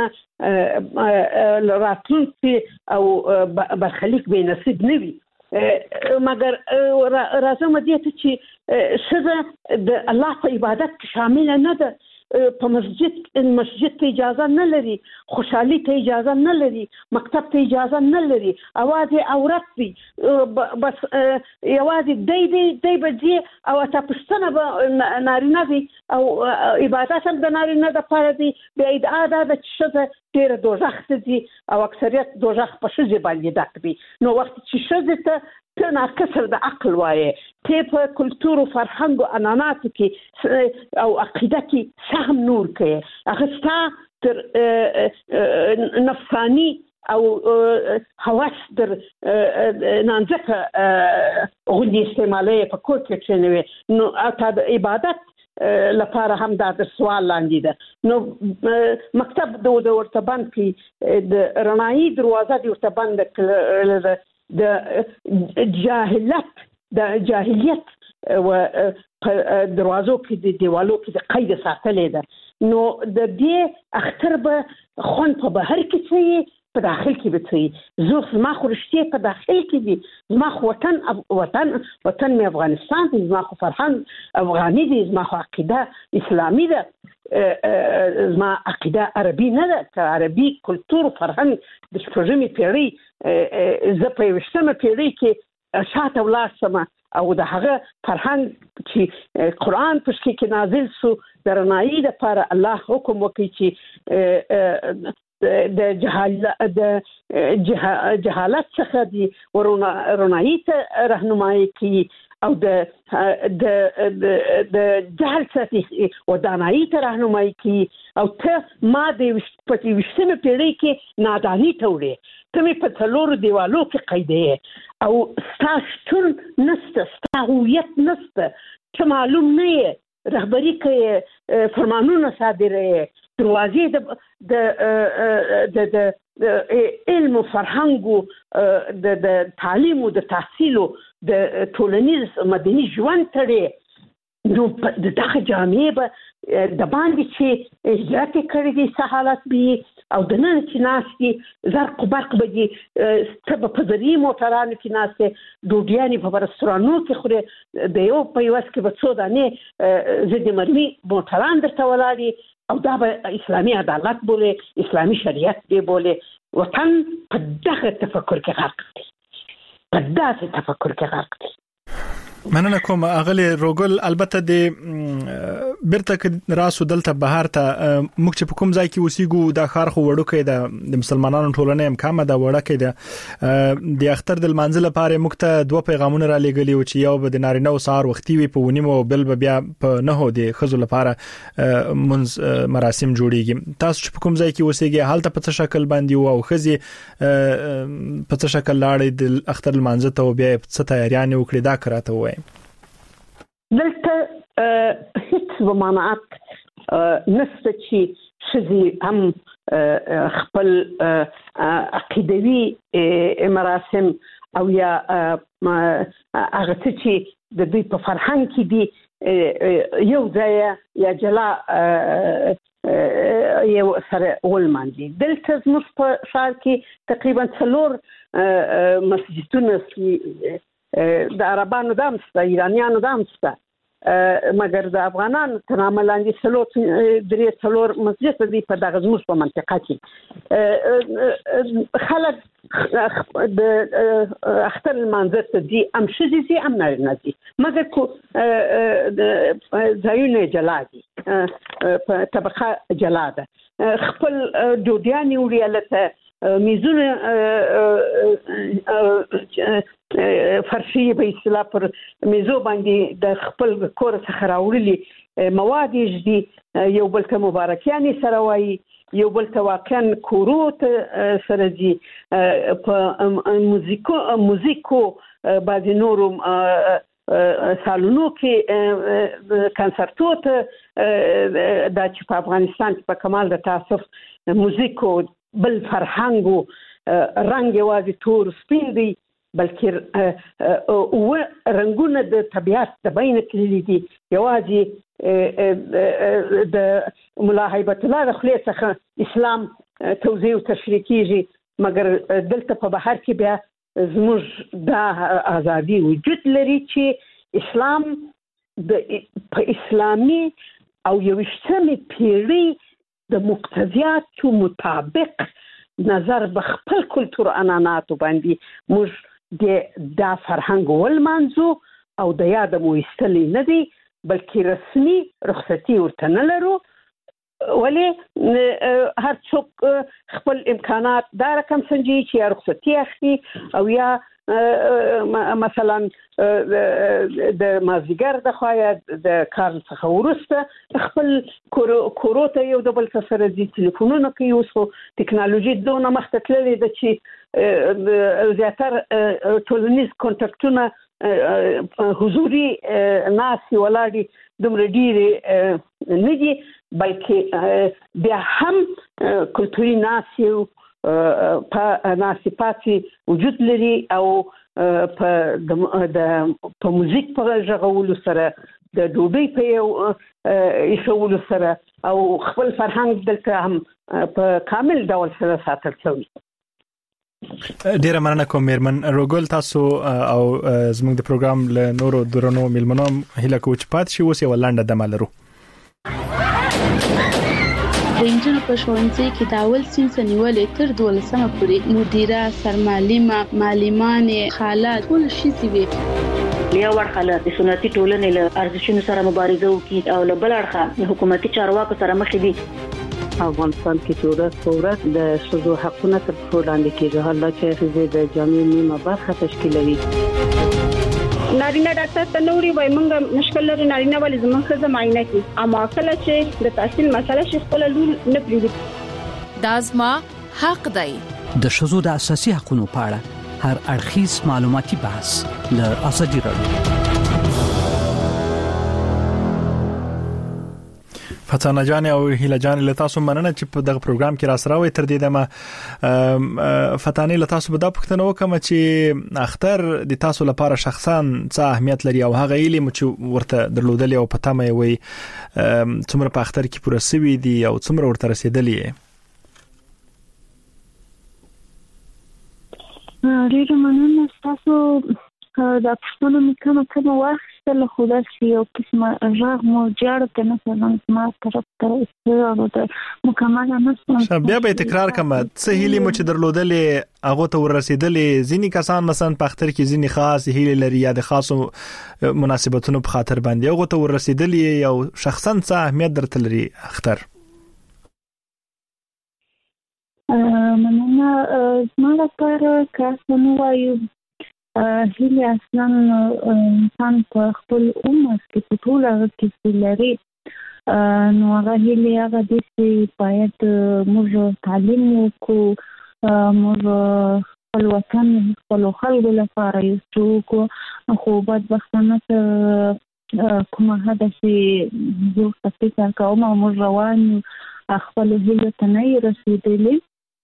K: راتلونکي او برخلیک به نصیب نه وي. مګر راځم دې ته چې ښځه د الله په عبادت کې شامل نه ده په مسجد مسجد ته اجازه نه لري، خوشحالي ته اجازه نه لري، مکتب ته اجازه نه لري، اواز عورت دی، بس یوازې دی دی دی بجې او تاسو به نارینه دی او عبادت هم د نارینه د پاره دی. د ادعا ده چې ښځه ډېره دوزخ ته ځي او اکثریت دوزخ په ښځې باندې ډک وي. نو وخت چې ښځې ته ته ناقصر د عقل وایې، ته په کلتور او فرهنګ او عنعناتو کې او عقیده کې سهم نور کوي، هغه ستا تر نفسانی او حواس در نانځکه غوندې استعمالوي په کور کې کښېنوي. نو تا د عبادت لپاره هم دا د سوال لاندې ده. نو مکتب د ورته بند کړي، د رڼایي دروازه دې ورته بند کړله، د جاهلیت د جاهلیت و دروازو کې د دیوالو کې د قید ساتلې ده. نو د دې اختر به خون په بهر کې څه په داخل کې به څه زه زما خو رښتیا په داخل کې دي، زما خو وطن وطن وطن مې افغانستان دی، زما خو فرهنګ افغاني دی، زما خو عقیده اسلامي ده، زما عقیده عربي نه ده. که عربي کلتور فرهنګ د شپږمې پیړۍ زه په یویشتمه پیړۍ کې شاته ولاړ شم او د هغه فرهنګ چې قرآن پشکې کې نازل شو د رڼایي لپاره الله حکم وکړي چې د جهالت د جهالت څخه دی ورونایي ته راهنمایي کوي او د د د جهل څخه ودانایي ته راهنمایي کوي. او ته ما د ویشتمې پیړۍ کې ناداني ته وړې، ته مې په څلورو دیوالو کې قیدې او ستا شتون نشته، ستا هویت نشته، ته معلوم نه یې، رهبري کوي، فرمانونه صادروي، دروازې د د د علم او فرهنګ د د تعلیم او د تحصیل د ټولنیز مدني ژوند تړي. نو د دغه جامعې به د باندې چې هجرت کړی دي څه حالت به او د نن چې ناستي زرق برق به دي، ته به په ذریعې موټرانو کې ناستې، ډوډیانې په رستورانو کې خورې، د یو په یوس کې به څو دانې ضد مرمي موټران درته ولاړ دي او دا به اسلامي عدالت بولي، اسلامي شریعت دی بولي. وطن په دغه تفکر کې غرق دی، په داسې تفکر کې غرق دی.
C: مننه کوم اغلی روګل. البته د بیرته راسو دلته بهر ته موږ چې په کوم ځای کې اوسېګو دا ښار خو وړوکی ده، د مسلمانانو ټولنه هم کمه ده، وړوکی ده. د اختر د لمانځه لپاره موږ ته دوه پیغامونه را لېږلي و چې یو به د نارینه او سهار وختي وي په ونیمو او بل به بیا په نهو د ښځو لپاره منځ مراسم جوړیږي. تاسو چې په کوم ځای کې اوسېږئ هلته په څه شکل باندې و او ښځې په څه شکل لاړې د اختر لمانځه ته او بیا څه تیاریانې وکړې دا که راته ووایئ.
K: دلته هیڅ ممانعت نشته چې ښځې هم خپل عقیدوي مراسم او یا هغه څه چې د دوی په فرهنګ کې دي یو ځای یا جلا یو سره ولمانځي. دلته زموږ په ښار کې تقریبا څلور مسجدونه د عربانو دام شته، ایرانیانو دام شته، مګر د افغانانو تر نامه لاندې څلور درې څلور مسجد دي په دغه زموږ په منطقه کې. خلک د اختر لمانځه ته ځي، هم ښځې ځي هم نارینه ځي، مګر ځایونه جلا دي، طبقه جلا ده. خپل ډوډیانې وړي هلته، میزونه فرشي به اصطلاح پر میزو باندې د خپل کور څخه راوړلي مواد یې دي، یو بل ته مبارکیانې سره وایي، یو بل ته واقعا کورو ته سره ځي، په موزیکو موزیکو بعضې نورو سالونو کې کنسرتو ته، دا چې په افغانستان کې په کمال د تاسف موزیکو بل فرهنګو رنګ یوازې تور سپین دی، بلکې او رنگونه د طبیعت د بین کلی دي. یوازې د ملا هیبت الله د خولې څخه اسلام توضیح او تشریح کیږي، مګر دلته په بهر کې بیا زموږ دا ازادي وجود لري چې اسلام د په اسلامي او یوشتمې پیړۍ د مقتضیاتو مطابق نظر بخپل کلتور عنعناتو باندې موږ د دا فرهنګ ولمانځو او د یاد مو ایستلې نه دی بلکې رسمي رخصتي ورته نه لرو. ولې هر څوک خپل امکانات دا رقم سنجي چې یا رخصتي اخلي او یا مثلا د مازیګر د خوا د کار څخه وروسته خپل کورو ته یو د بل سره د ټلیفونونو کوي. اوس خو ټکنالوژي دونه مخته تللې ده چې زیاتره ټولنیز کانټاکټونه حضوري ناسي ولاړې دومره ډېرې نه دي بلکې بیا هم کلتوري ناسي په ناسپاتي وجود لري او په د په موزیک په ژغولو سره د ډوډۍ په یو ایښولو سره او خپل فرهنګ دلته هم په کامل ډول سره ساتل شوی.
C: ډیره مننه کوم میرمن روګل. تاسو او زموږ د پروګرام له نورو درنو میلمنو هیله کوم چې پات شي اوس یو لنډه دمه لرو.
M: د انجنونو په ښوونځي کې د اول صنف نیولې تر دولسمه پورې مدیره، سرمعلمه، معلمانې، خاله ټول شي وي.
N: یو ورخه د سنتي ټولنې له ارزښتونو سره مبارزه وکړي او له بل اړخه حکومتي چارواکو سره مخ دي.
I: افغانستان کې چې ورځ په ورځ د ښځو حقونه تر پښو لاندې کېږي. حالا چې ښځې د جامعې نیمه برخه تشکیلوي.
O: نارینه ډاکټر ته نوري وای مونږ مشکل لري نارینه ولې زموږ ښځه معاینه کوي اما کله چې د تحصیل مسله شي خپل لور نه پریږدي.
B: دا زما حق دی.
P: د ښځو د اساسي حقوقو په اړه هر اړخیز معلوماتي بحث له ازادي راډیو.
C: فتانه جان او هیله جان له تاسو مننه چې په دغه پروګرام کې را سره وي. تر دې دمه فتانه له تاسو به دا پوښتنه وکم چې اختر د تاسو لپاره شخصا څه اهمیت لري او هغه علم چې ورته درلودل او پته مې وي څومره په اختر کې پوره سوي دي او څومره ورته رسیدلی.
E: ډیره مننه تاسو دا پښتون مې کومه کومه واخیستل خو دا یو قسمه غږ مو جوړ کنه څنګه ما طرف ته استراو ته مکمل نه
C: بیا به تکرار کوم څه هیلې مو چې درلودلې هغه ته ورسېدلې. ځینی کسان مثلا په اختر کې ځینی خاص هیلې لري یا د خاصو مناسبتونو په خاطر باندې هغه ته ورسېدلې او شخصا څه اهمیت درته لري اختر؟
E: مننه زما لپاره که نو وایو هیله اصلا انسان په خپل عمر کې په ټول هغه کې لري نو هغه هیله هغه د چې باید موږ تعلیم وکړو موږ خپل وطن خپل خلکو لپاره یو څه خو بدبختانه کومه هدف یو څه کوم او موږ روان خپل هیله ته نه رسیدلی.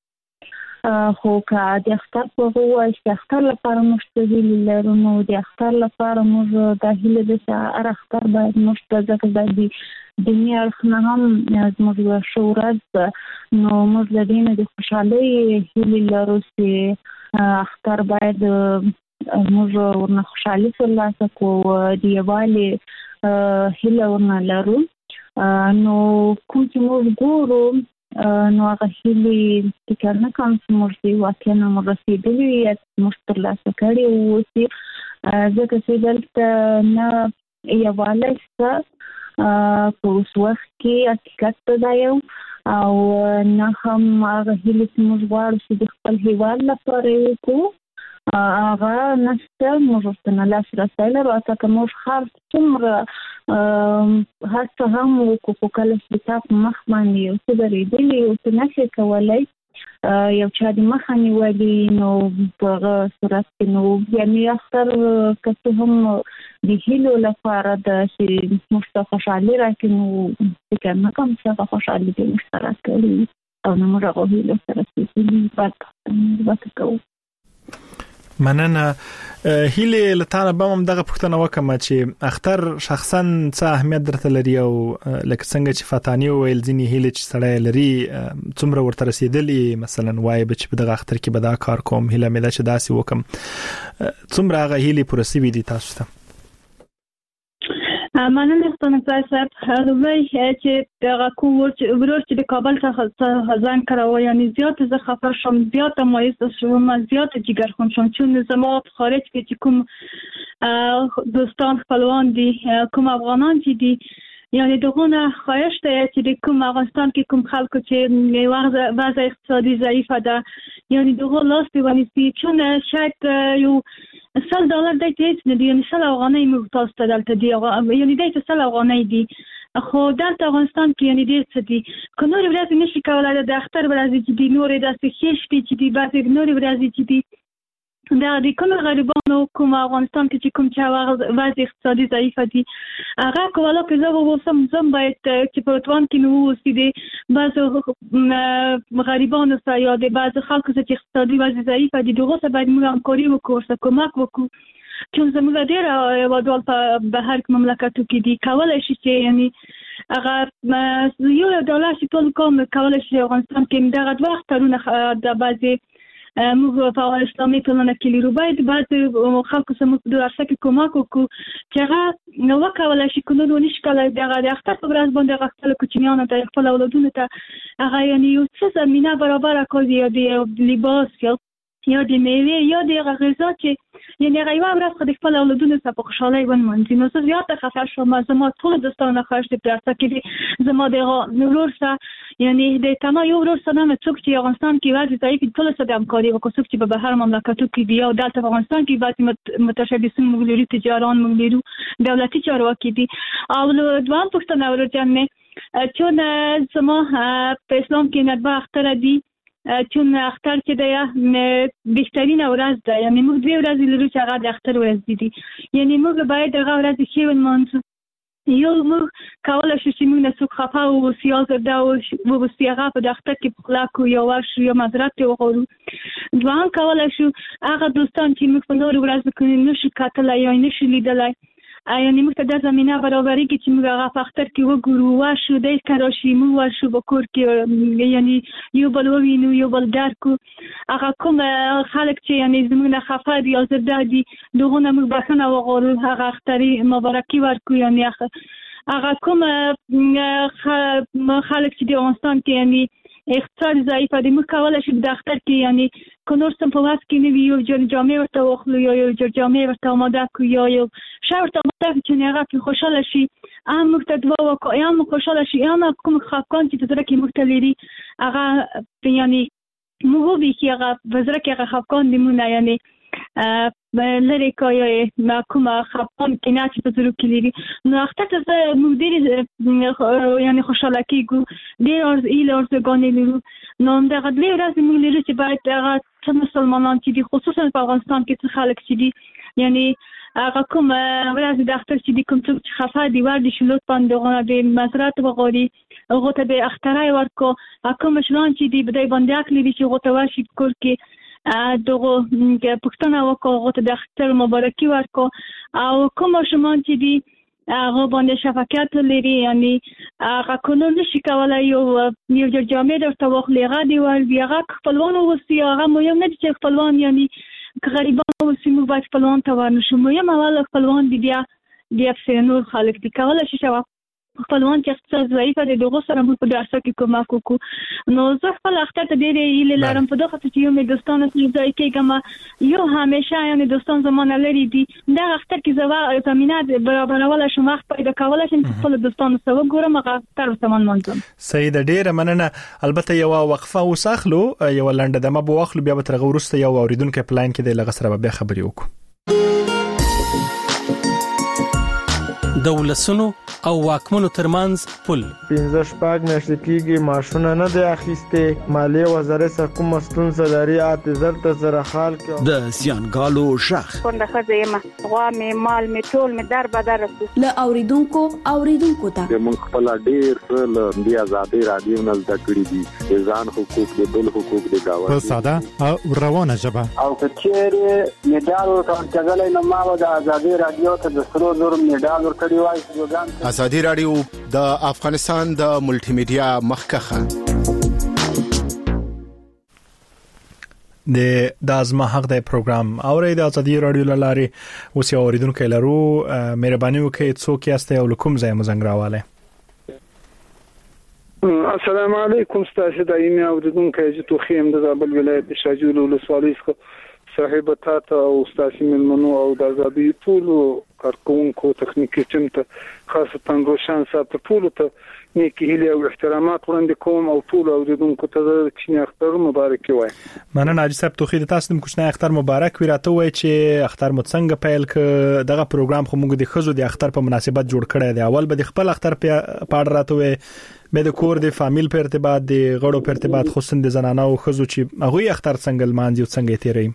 E: خو که د اختر په وای چې اختر لپاره مشتهل لرو نو د اختر لپاره موږ د هیله د چې اختر باید مشتهل د دنیا خلک هم موږ شورز نو موږ لدينا د خوشحالي هیله لرو چې اختر باید موږ ورنه خوشحالي ترلاسه کوو د یووالي هیله ورنه لرو. نو کوم چې موږ ګورو نو هغه هیلې فکر نه کوم چې موږ دې واقعا موږ رسېدلي یا موږ ترلاسه کړي اوسي ځکه چې دلته نه یووالی شته په اوس وخت کې حقیقت دا یو او نه هم هغه هیلې چې موږ غواړو چې د خپل هېواد لپاره یې وکړو هغه نشته. موږ ورته نه لاسرسی لرو حتی که موږ هر څومره هر څه هم وکړو خو کله چې تا په مخ باندې یو څه درېدلي یو څه نشي کولی یو چا د مخه نیولي نو په هغه صورت کې نو یعنې اختر که څه هم د هیلو لپاره ده چې موږ ته خوشحالي راکړي نو فکر نه کوم چې هغه خوشحالي دې موږ سره کړي او نه موږ هغو هیلو سره رسېدلي بدبختانه کوو.
C: مننه. هیله لتانه به هم دغه پوښتنه وکم چې اختر شخصا څه اهمیت درته لري او لکه څنګه چې فتانی ویل ځینی هیله چې سړی لري څومره ورته رسیدلی مثلا وای به چې په دغه اختر کې به دا کار کوم هیله مې ده چې داسې وکم څومره هغه هیله پوره سوي دي تاسو ته؟
D: مننه ستاسو صاحب دوی چې دغه کوور چې ورور چې د کابل څخه ځان کراوه یعنی زیات زه خفه شوم زیات مایوس شوم زیات جګر خون شوم چون زما په خارج کې چې کوم دوستان خپلوان دي کوم افغانان چې دي یعنی دغه خواهش ده چې د کوم افغانستان کې کوم خلکو چې وضع اقتصادي ضعیفه ده یعنی دغه لاس دی ونیسي چون شاید یو سل دلار د هیڅ نه دی یعنی سل افغانۍ موږ تاسو ته دلته دی یعنی د سل افغانۍ دی خو دلته افغانستان کې یعنی ډېر څه دي که نور ورځې نشي کولای د اختر ورځې چې دی نور داسې ښې شپې چې دی بعضې نور ورځې چې دی دا د کوم غریبانو کوم افغانستان کې چې کوم چې وضع اقتصادي ضعیفه دي هغه کوله که زه ووسم زم باید چې په وطن کې مې ووسي د بعضو غریبانو سره یا د بعضو خلکو سره چې اقتصادي وضع ضعیفه دي دغو سره باید موږ همکاري وکړو ورسره کومک وکړو چون زموږ ډېر هېوادوال په بهر مملکتو کې دي کولی شي چې یعنی هغه یو ډالر چې ټول کوم کولی شي افغانستان کې دغه دوه اخترونه د بعضې موږ په اسلامي ټولنه کې لرو باید بعضې خلکو سره موږ په دې عرصه کې کومک وکړو چې هغه وکولی شي که نور ونشي کولی دغه د اختر په ورځ باندې هغه خپلو کوچنیانو ته خپل اولادونو ته هغه یعنې یو څه زمینه برابره کړي یا د لباس یا یا د میوې یا د هغه غذا چې یعنې هغه یوه ورځ خو د خپل اولادونو سره په خوشحالۍ ونمانځي نو زه زیاته خفه شوم زما ټولو دوستانو خواهش دی په عرصه کې دی زما د هغه ورور سره یعنې د تنها یو ورور سره نه څوک چې افغانستان کې وضع ضعیف دي ټولو سره د همکاري وکړو څوک چې په بهر مملکتو کې دي او دلته په افغانستان کې بعضې متشبثین موږ لرو تجاران موږ لرو دولتي چارواکي دي او دوهم پوښتنه ورور جان مې چون زما په اسلام کې ندبه اختره دي چون اختر چې دی بهترینه ورځ ده یعنې موږ دوې ورځې لرو چې هغه د اختر ورځ دي یعنې موږ باید هغه ورځ ښې ونمانځو یو موږ کولی شو چې موږ نه څوک خفه ووسي یا زرده ووسي هغه په د اختر کې په خوله کړو یا ورشو یا معذرت ترې وغواړو دوهم کولی شو هغه دوستان چې موږ په نورو ورځو کې نشو کتلی یا نشو لیدلی یعنې موږ ته دا زمینه برابرېږي چې موږ هغه په اختر کې وګورو ورشو دی که راشي موږ ورشو په کور کې یعنې یو بل ووینو یو بل درک کړو هغه کوم خلک چې یعنې زموږ نه خفه دي یا زرده دي دغو نه موږ بښنه وغواړو هغه اختري مبارکي ورکړو یعنې هغه کوم خلک چې د افغانستان کې یعنې اقتصاد ضعیفه دی موږ کولی شو د اختر کې یعنې که نور څه په وس کې نه وي یو جوړ جامې ورته واخلو یا یو جوړ جامې ورته اماده کړو یا یو شی ورته اماده کړو چې هغه پرې خوشحاله شي هم موږ ته دعا وکړو یا هم خوشحاله شي یا هم کوم خفګان چې په زړه کې موږ ته لري هغه یعنې موږ وبېښي هغه په زړه کې هغه خفګان د موږ نه یعنې لرې کړو یا کومه خفګان کینه چې په زړه کې لري نو اختر ته زه موږ ډېرې یعنې خوشحاله کېږو ډېر هیلې ارزوګانې لرو نو همدغه درې ورځې موږ لرو چې باید هغه څه مسلمانان چې دي خصوصا په افغانستان کې څه خلک چې دي یعنې هغه کوم ورځ د اختر چې دي کوم څوک چې خفه دي ور شي لطفا دغه د معذرت وغواړي هغو ته د اخترۍ ورکړو کوم مشران چې دي بدای باندې حق لري چې هغو ته ورشي په کور کې دغه پوښتنه وکړو هغو ته د اختر مبارکي ورکړو او کوم ماشومان چې دي هغه باندې شفقت لري یعنې هغه که نور نشي کولی یو یو جوړ جامې درته واخلي هغه دې ورکړي هغه خپلوان اوسي هغه مهم نه دي چې خپلوان یعنې که غریبان اوسي موږ باید خپلوان ته ورنشو مهم اول خپلوان دي بیا بیا پسې نور خلک دي کولی شي چې خپلوان چې اقتصاد ضعیفه دی دغو سره موږ په دې عرصه کې کومک وکړو نو زه خپل اختر ته ډېرې هیلې لرم په دغه خاطر چې یو مې دوستانو سره ځای کېږم یو همیشه یعنې دوستان زما نه لرې دي دغه اختر کې زه زمینه برابرولی شم وخت پیدا کولی شم چې خپلو دوستانو سره وګورم هغه اختر ورته ونمانځم
C: صحیح ده ډېره مننه البته یوه وقفه اوس اخلو یوه لنډه دمه به واخلو بیا به تر هغه وروسته یو اورېدونکی په لاین کې دی له هغه سره به بیا خبرې وکړو
Q: د ولسونو او واکمنو ترمنځ پل
R: پنځه شپږ میاشتې کېږي معاشونه نه دی اخیستې مالیې وزارت سره کومه ستونزه لري اته زر ته زره خال کې
Q: د سیانګالو شخ
S: کونډه ښځه یم غوا مې مال مې ټول مې در بدر رسو
T: له اوریدونکو اوریدونکو ته
U: موږ خپل ډېر څه له دې ازادي رادیو نه زده کړي دي د ځان حقوق د بل حقوق د گاونډي
V: په ساده او روانه ژبه
W: او کچېره میډال ورکړل نو ما د ازادي رادیو ته د سرو زر میډال ورکړی وای
X: ازادي رادیو د افغانستان د ملټي میډیا مخکخه
C: د د ازما حق د پروګرام اوري د ازادي رادیو لاري اوس یو اوریدونکو لرو مهرباني وکړئ څوک یاست او کوم ځای مو زنګ راواله.
A: السلام علیکم ستاسو دایمي اوریدونکو چې توخیم د زابل ولایت شاجول ولسوالۍ څخه صاحب تاته او ستاسو ملمنو او د ازادي ټول کارکونکو تخنیکی چمته خاصه روشن صاحب ټول ته نیکی هیله او احترامات وړاندې کوم او ټول اوریدونکو ته د کښنی اختر مبارک وای.
C: مننه حاجی صاحب توخی د تاسو د کښنی اختر مبارک وي راته وای چې اختر مو څنګه پیل ک دغه پروګرام خو موږ د خزو د اختر په مناسبت جوړ کړی دی. اول به د خپل اختر په پاړ راته وای به د کور د فامیل په ارتباط د غړو په ارتباط خصوصا د زنانه او خزو چې هغه اختر څنګه لمانځي او څنګه تیري.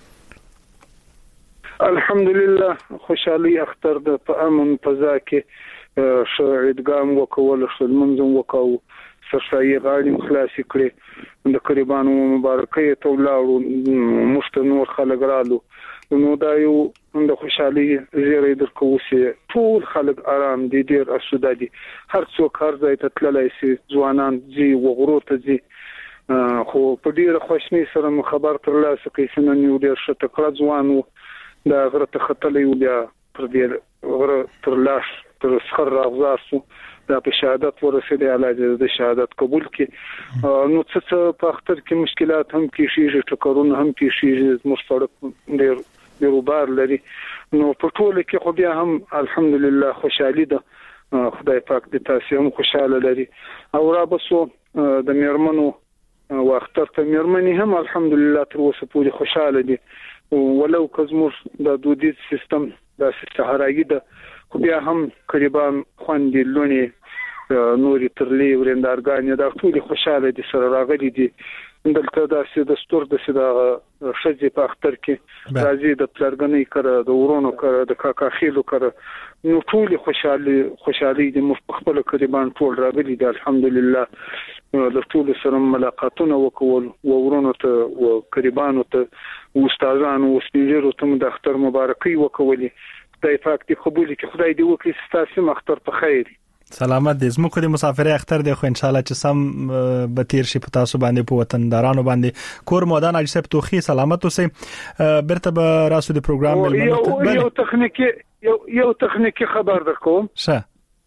A: الحمدلله خوشحالي اختر د په امن فضا کې شهادتګام وکول شو منځم وکاو سرسایي غاړي خلاص کړي د قربانو مبارکي ته ولاړو مشت نور خلک رالو نو دا یو د خوشحالي زیری درکوسه ټول خلک آرام دي ډیر اسوده دي هر څوک هر ځای ته تللی سي ځوانان دي وغورو ته دي خو په ډیر خوشني سره خبر تر لاسه کوي چې نن یو ډیر شته کړه ځوانو دا غره ته خطلې بیا پر دې غره تر لاس تر سخر راغزاسو دا په شهادت ورسېد علاج د شهادت قبول کې نو څه په اختر کې مشکلات هم کې شي ټکرونه هم کې شي مشترک ډیر ډیر بار لري نو په ټول کې خو بیا هم الحمدلله خوشحالي ده خدای پاک دې تاسو هم خوشاله لري او را بسو د میرمنو او اختر ته میرمنې هم الحمدلله تر اوسه پورې خوشاله دي ولو کزمور د دودیز سیستم د سهارایي ده خو بیا هم قریبان خوندې لونی نوري ترلي ورندارګان دا ټول خوشاله دي سره راغلي دي دلته د دستور د سیده شذې په اختر کې راځي د پلرګنۍ کړه د ورونو کړه د کاکا خېلو کړه نو ټول خوشاله خوشالي دي مخبل قریبان ټول راغلي دي الحمدلله د ټول سره ملاقاتونه وکول او ورونو ته او قریبانو ته استادانو او سپینجرو ته د اختر مبارکي وکولي خدای پاک دې قبول کړي خدای دې وکړي ستاسو اختر په خیر
C: سلامت دې زموږ د مسافرۍ اختر دی خو ان شاء الله چې سم به تیر شي په تاسو باندې په وطندارانو باندې کور مودان اجي صاحب توخي سلامت اوسئ برته به راسو د پروګرام
A: ملمنو یو تخنیکی یو یو تخنیکی خبر درکوم
C: شه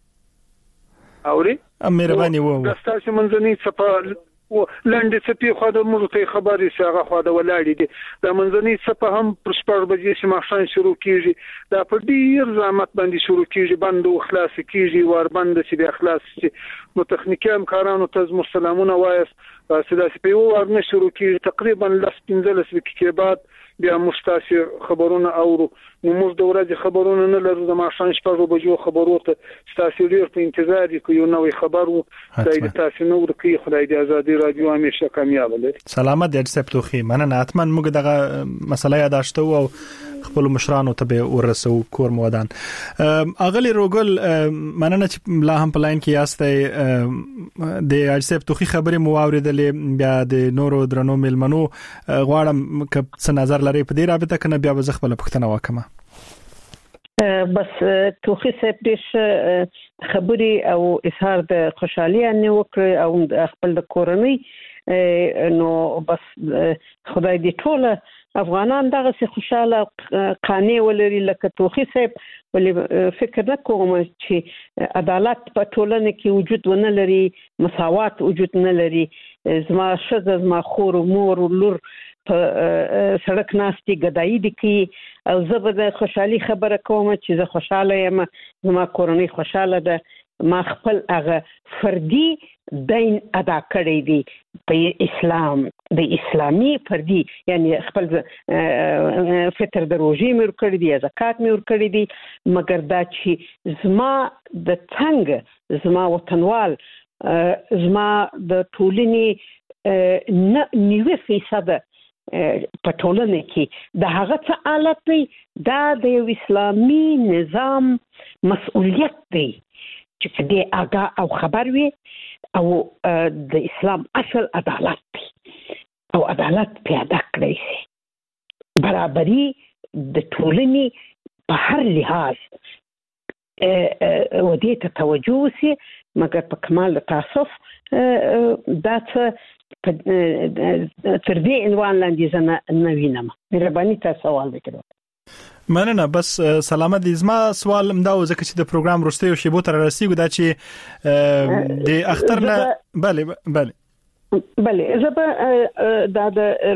A: اوري
C: مهرباني وو
A: تاسو منځنی صفه و لاندې سپي خو د موږ ته خبرې سره خو د ولاړې دي د منځنی صفه هم پر شپږ بجې چې ماښام شروع کیږي دا په ډیر زحمت باندې شروع کیږي بند او خلاص کیږي ور بند چې د اخلاص چې نو تخنیکی همکارانو ته زموږ سلامونه وایي سدا سپي ور نه شروع کیږي تقریبا لس پنځلس دقیقې بعد بیا مستاسي خبرونه اورو نو موږ د ورځې خبرونه نه لرو د ماښام شپږ بجو خبرو ته ستاسو ډیر په انتظار کې یو نوې خبر وو د تاسو نو ورکی خدای دې ازادي رادیو همیشه کامیاب لري.
C: سلامت دې صاحب توخي مننه اتمن موږ دغه مسله یاداشته او خپل مشرانو ته به ورسو کور مودان اغلی روګل مننه چې لا هم په لاین کې یاستئ د اجسب توخي خبرې مو اوریدلې بیا د نورو درنو ملمنو غواړم ک څه نظر لري په دې رابطه کنه بیا به خپل پښتنه وکم
K: بس توخي صاحب دې خبري او اظهار د خوشحالي ان وکړ او خپل د کورنۍ نو بس خدای دې ټول افغانان دغه څه خوشاله قانع ولري لکه توخي صاحب ولې فکر نه کوم چې عدالت په ټولنه کې وجود ونه لري مساوات وجود نه لري زما شذ زما خور مور لور په سړک ناستي غدايي دي کې او زه به خوشحالي خبره کوم چې زه خوشاله یم زما کورنۍ خوشاله ده ما خپل هغه فردي دین ادا کړی دی په اسلام د اسلامي فردي یعنی خپل فطر د روزي مې ور کړی دی زکات مې ور کړی دی مګر دا چې زما د څنګه زما وطنوال زما د ټولنې نه نیوه فیصد په ټولنه کې د هغه څه حالت دی دا د اسلامي نظام مسؤلیت دی چې په دې آگاه او خبر وي او د اسلام اصل عدالت دی او عدالت پیاده کړی شي برابرۍ د ټولنې په هر لحاظ و دې ته توجه وشي مګر په کمال تاسف دا څه تر دې عنوان لاندې زنه نوینم مهرباني تاسو سوال وکړئ.
C: مننه. بس سلامت دي. زما سوال مدا و ځکه چې د پروګرام وروسته یو شی بو تر رسیدو دا چې د اختر نه bale bale
K: بله زه دا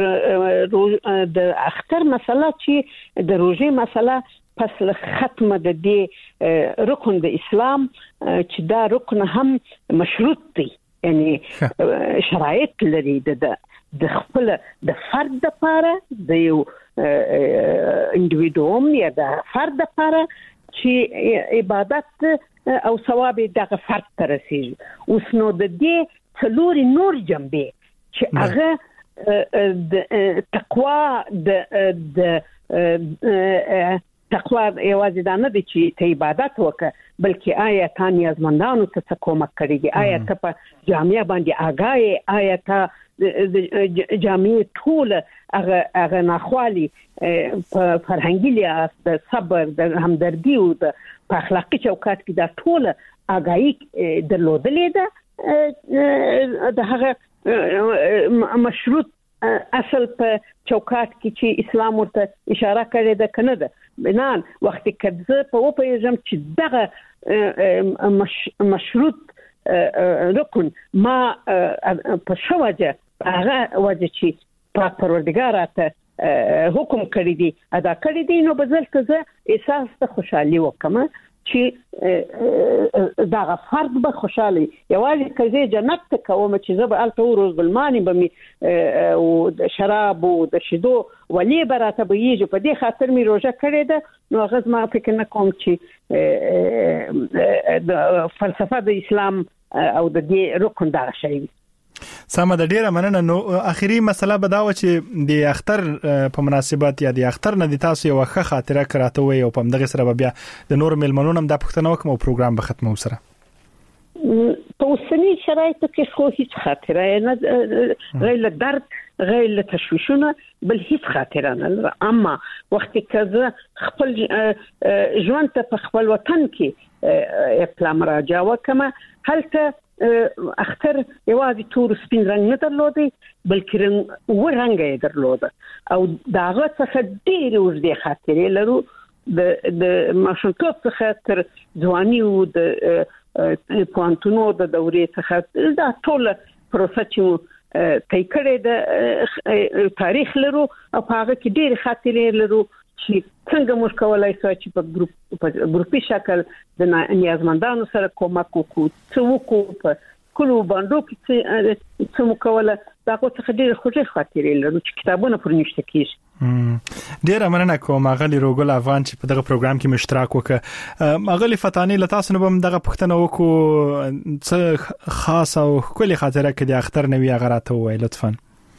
K: د اختر مسله چې د روزي مسله پس له ختمه د دې رکن د اسلام چې دا رکن هم مشروط دی، یعنی شرایط لري د د خپل د فرد لپاره د یو انډیویډوم یا د فرد لپاره چې عبادت او ثواب دغه فرد ته رسیږي. اوس نو د دې څلوري نور جنبه چې هغه د تقوا د د تقوا یوازې دا نه دی چې ته عبادت وکړه، بلکې آیا تا نیازمندانو ته کومک کړی، آیا ته په جامعه باندې آگاهی، آیا ته د جامعه ټول هغه هغه ناخوالي په فرهنګي لحاظ د صبر د همدردي او د اخلاقي چوکاټ کې دا ټول آگاهی درلودلې ده د هغه مشروط اصل په چوکاټ کې چې اسلام ورته اشاره کړې ده کنه ده. بنان وخت کده په او پیژم چې دغه مش مشروط رکن ما په شوجه هغه وجه چې پاک پروردګار ته حکم کړی دی ادا کړی دی، نو بزل کزه احساس ته خوشحالي وکم چې دا فرد به خوشحالي یوازې کزه جنت ته کوم چې زه به الته روز بلمانی به او د شراب او د شیدو ولی براته به یې په دې خاطر می روزه کړی ده. نو غز ما فکر نه کوم چې د فلسفه د اسلام او د دې رکن دا شی
C: سم د ډیره مننه. نو اخیری مسله به دا و چې د اختر په مناسبت یا د اختر نه د تاسو یو ښه خاطره کراته وي او په دغه سره بیا د نور ملمنونو هم د پښتنو کوم پروګرام به ختمو سره
K: په اوسنی شرایطو کې خو هیڅ خاطره نه غیر له درد غیر له تشویشونه بل هیڅ خاطره نه لرم. اما وخت کزه خپل ژوند ته په خپل وطن کې خپل مراجعه وکمه هلته اختر یوازې تور سپین رنگ نه درلودي بلکې رنگ و رنگ یې درلوده او داغه څخه ډېر اوږدې خاطرې لرو د د ماشومتوب څخه تر ځواني او د پوانتونو د دورې څخه دا ټول پروسه چې تای کړی د تاریخ لرو او هغه کې ډېر خاطرې لرو چې څنګه موږ کولای شو چې په ګروپ په ګروپي شکل د نیازمندانو سره کومک وکړو، څه وکړو په کلو باندې کې څه مو کوله. دا خو څه ډېر خوږه خاطرې لرو چې کتابونه پرنيشته کیږي.
C: ډیر مننه کوم اغلی روګل افغان چې په دغه پروګرام کې مشترک وکړ. اغلی فتانی له تاسو نه بم دغه پښتنه وکړو څه خاص او کلی خاطره کې د اختر نوی غراته وای لطفا.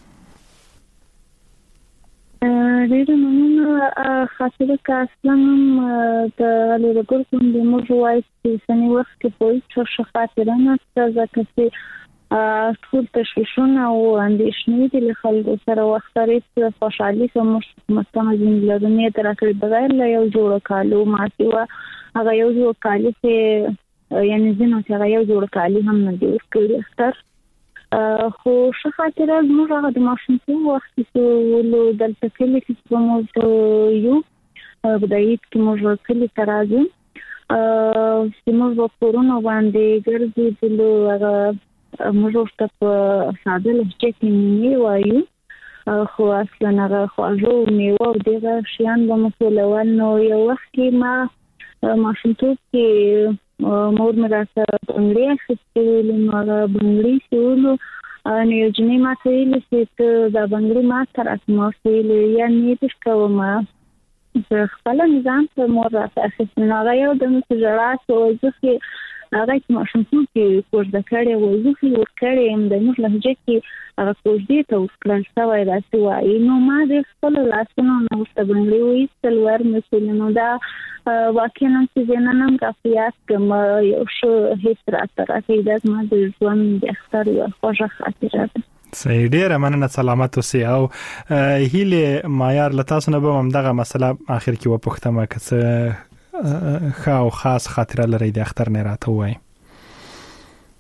E: ډېر مننه. خاطره که اصلا د لږ کوم د موضوع چې سني وخت کې په څه خاطره نه ځکه چې ټول تشویشونه او اندېښنې د خلکو سره وخت لري خوشحالي کوم مستمزین له دنیا تر اخر بغیر له یو جوړ کالو ماسي وا هغه یو جوړ کالي چې یعنی زینو چې هغه یو جوړ کالي هم نه دی ورکړي اختر خو څه خاطره موږ هغه د ماشومتوب وخت کې ولو دلته کلی کې موږ یو بدایت کې موږ کلی ترازو چې موږ په کورونو باندې ګرځي دلو هغه موږ ته په ساده لهجه کې نه وایو خو اصلا هغه خواجو میوه او دغه شیان به مسولول. نو یو وخت کې ما ماشومتوب کې مور مې راته بنګړي اخیستې نو هغه بنګړي سولو نو یو جنې ما ته ویل چې ته دا بنګړي ما سره اسماسیل یا نیتش کوم زه خپل نظام ته مور راته اخیستې نو هغه یو د مسجرات او ځکه هغه چې ماشومتوب کې کوژده کړې وای زه یې ورکړې هم د موږ لهجه کې هغه کوژدې ته ورکړل شوی داسې وایي. نو ما د خپل لاسونو نه ورته بنګړي وایستل ورمسول. نو دا واقعا چې نه نن کافیات کوم یو شو هیڅ راته راځي دا زما د ژوند د اختر یو خوږه خاطره ده.
C: صحیح. ډیره مننه. سلامت اوسئ او هیله معیار لتاسو نه به هم دغه مسله اخر کې وپوښتم که څه خاو خاص خاطره لري د اختر نه راته وای.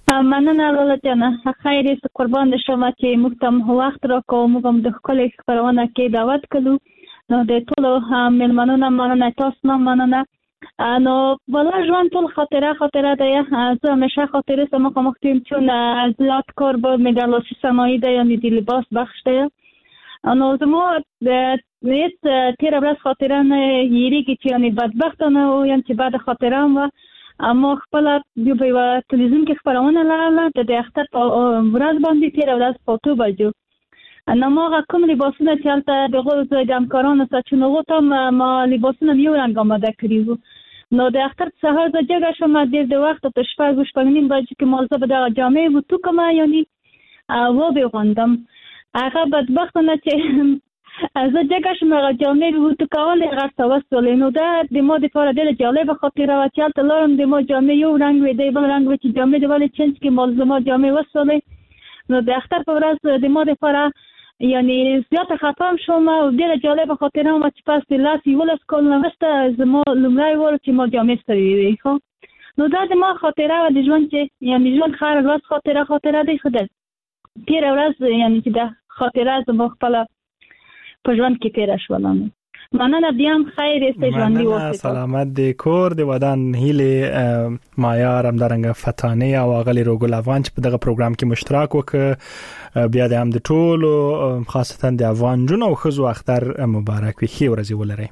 D: مننه لاله جانه، خیر است، قربان شم چې موږ ته وخت راکړو، موږ هم د خپل خبرونه کې دعوت کړو. نو د ټولو مېلمنو نه مننه، تاسو نه مننه. نو بلا ژوند ټول خاطره خاطره ده. زه همیشه خاطره سم مخامخ تیم چون زیاد کار با مدلوسی صنایع ده، یعنی دی لباس بخش ده. نو زما نیست تیر ورځ خاطره نه یریږي چې یعنی بدبختانه و، یعنی چې بعد خاطره هم و. اما خپل یو په تلویزیون کې خبرونه لاله د اختر په ورځ باندې تیر ورځ په تو بجو. نو ما کوم لباسونه چې هلته دغه د همکارانو سره چې نو غوښتم ما لباسونه یو رنګ آماده کړي وو. نو د اختر سهار د جګه شم د وخت ته شپږ شپږ نیم بجې کې مالزه به د جامې وو تو کومه یعنی و به غوندم. هغه بدبختانه چې زه جګه شم هغه جامې وو تو کول هغه توسل. نو دا د ما د فار د جالب خاطره و چې هلته لارم د ما جامې یو رنګ وې دی بل رنګ وې چې جامې د ولې چنج کې مالزه ما جامې وسولې. نو د اختر په ورځ د ما د فار یعنی زیاته خفم شوم او ډیره جالب خاطره مې چې پس د لاس یولس کال نه وسته زما لومړی وار چې ما جامې ستړي وي. خو نو دا د ما خاطره و د ژوند چې یعنی ژوند خیر ورځ خاطره خاطره دی. خو د تیر ورځ یعنی چې د خاطره زما خپل په ژوند کې تیر شولم. مننه بیا هم خیر است ژوندۍ اوسئ.
C: سلامت د کور د ودان هیله مایار هم درنګ فتانه او غلی روګل افغان چې په دغه پروګرام کې مشترک وکړ. بیا د هم د ټولو خاصتا د افغان جون او خزو اختر مبارک وي. خیر ورځ ولرئ.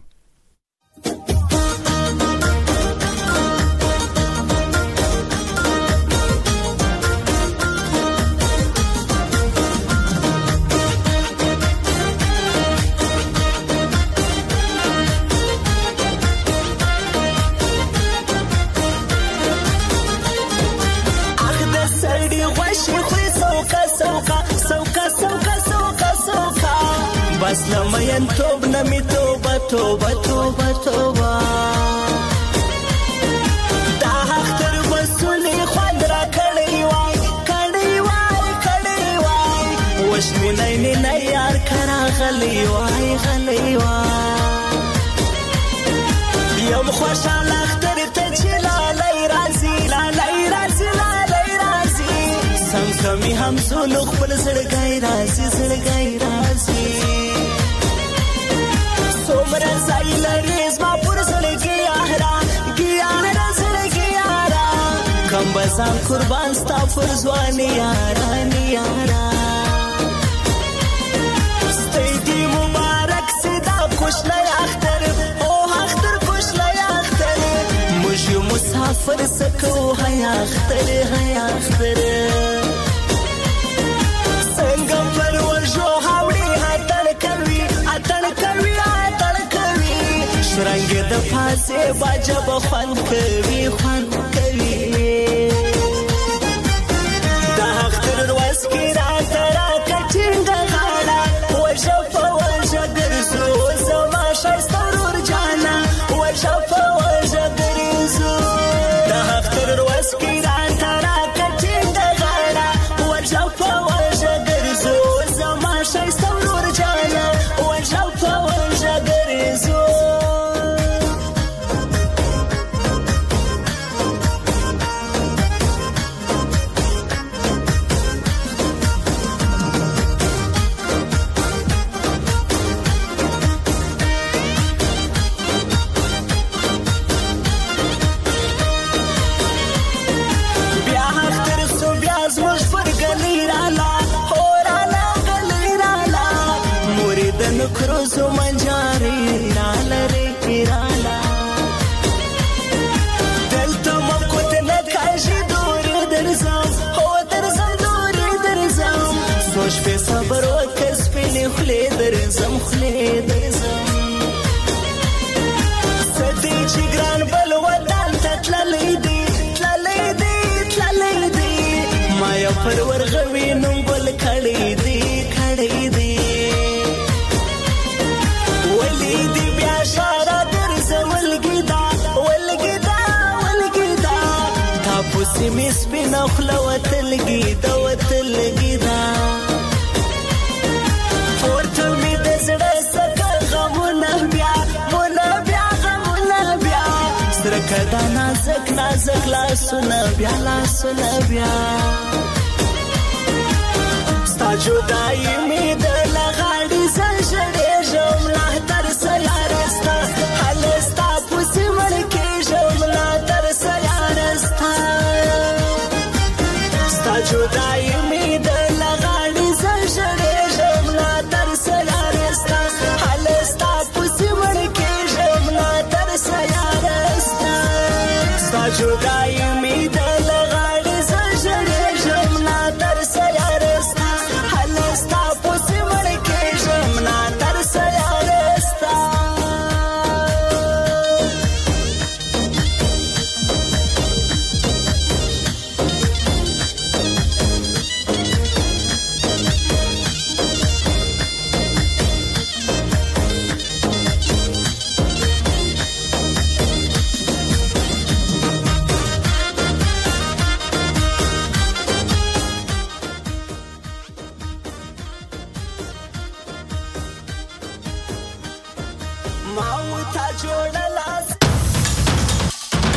F: بس لمین توب نمی توبه توبه توبه توبه دا اختر بسولی خود را کڑی وای کڑی وای کڑی وای وشمی نینی نیار کرا غلی وای غلی وای یم خوشحال اختر تچی لالی رازی لالی رازی لالی رازی سمسمی هم زولو خبل زرگای رازی زرگای رازی सोमरा साइल रेस मा पुर सड़के आहरा गियारा सड़के यारा कम बसान कुर्बान स्ता पुर जवानी यारा नी यारा स्तेदी मुबारक सदा खुश नया अख्तर ओ अख्तर खुश नया अख्तर मुझे मुसाफिर सको है अख्तर है अख्तर संगम पर वर्षो हावड़ी हातल कवी हातल कवी رنگ د فاسه باجه بخوان کوي خوان کوي دا اختر ورځ کې را ترا کچنګ غاړه وجه په وجه ګرځو زما شایسته ورور جانا وجه په وجه ګرځو دا اختر ورځ کې را ترا کچنګ غاړه وجه په وجه ګرځو زما شایسته ورور جانا وجه په وجه ګرځو کروزو منجاری نالره ایرالا دلتا مکوت نکاشی دوری درزم هو درزم دوری درزم سوش پی صبر و کس پینی خلی درزم خلی درزم سدی چی گران بلوادان تطللی دی تللی دی تللی دی مایا پرور غوی ننگل کڑی دی کڑی دی وليدي بيشارة درز والقدا والقدا والقدا تابوسي ميس بنخلة وتلقيدا وتلقيدا فورتمي دزر سكا غمونا بيا مونا بيا غمونا بيا سركا دا نازک نازک لاسونه بیا لاسونه بیا ستا جدائی می د لغاړي زړېږم لا تر سیاره ستا هله ستا پسې مړ کېږم لا تر سیاره ستا ستا جدائی می د لغاړي زړېږم لا تر سیاره ستا هله ستا پسې مړ کېږم لا تر سیاره ستا ستا جدائی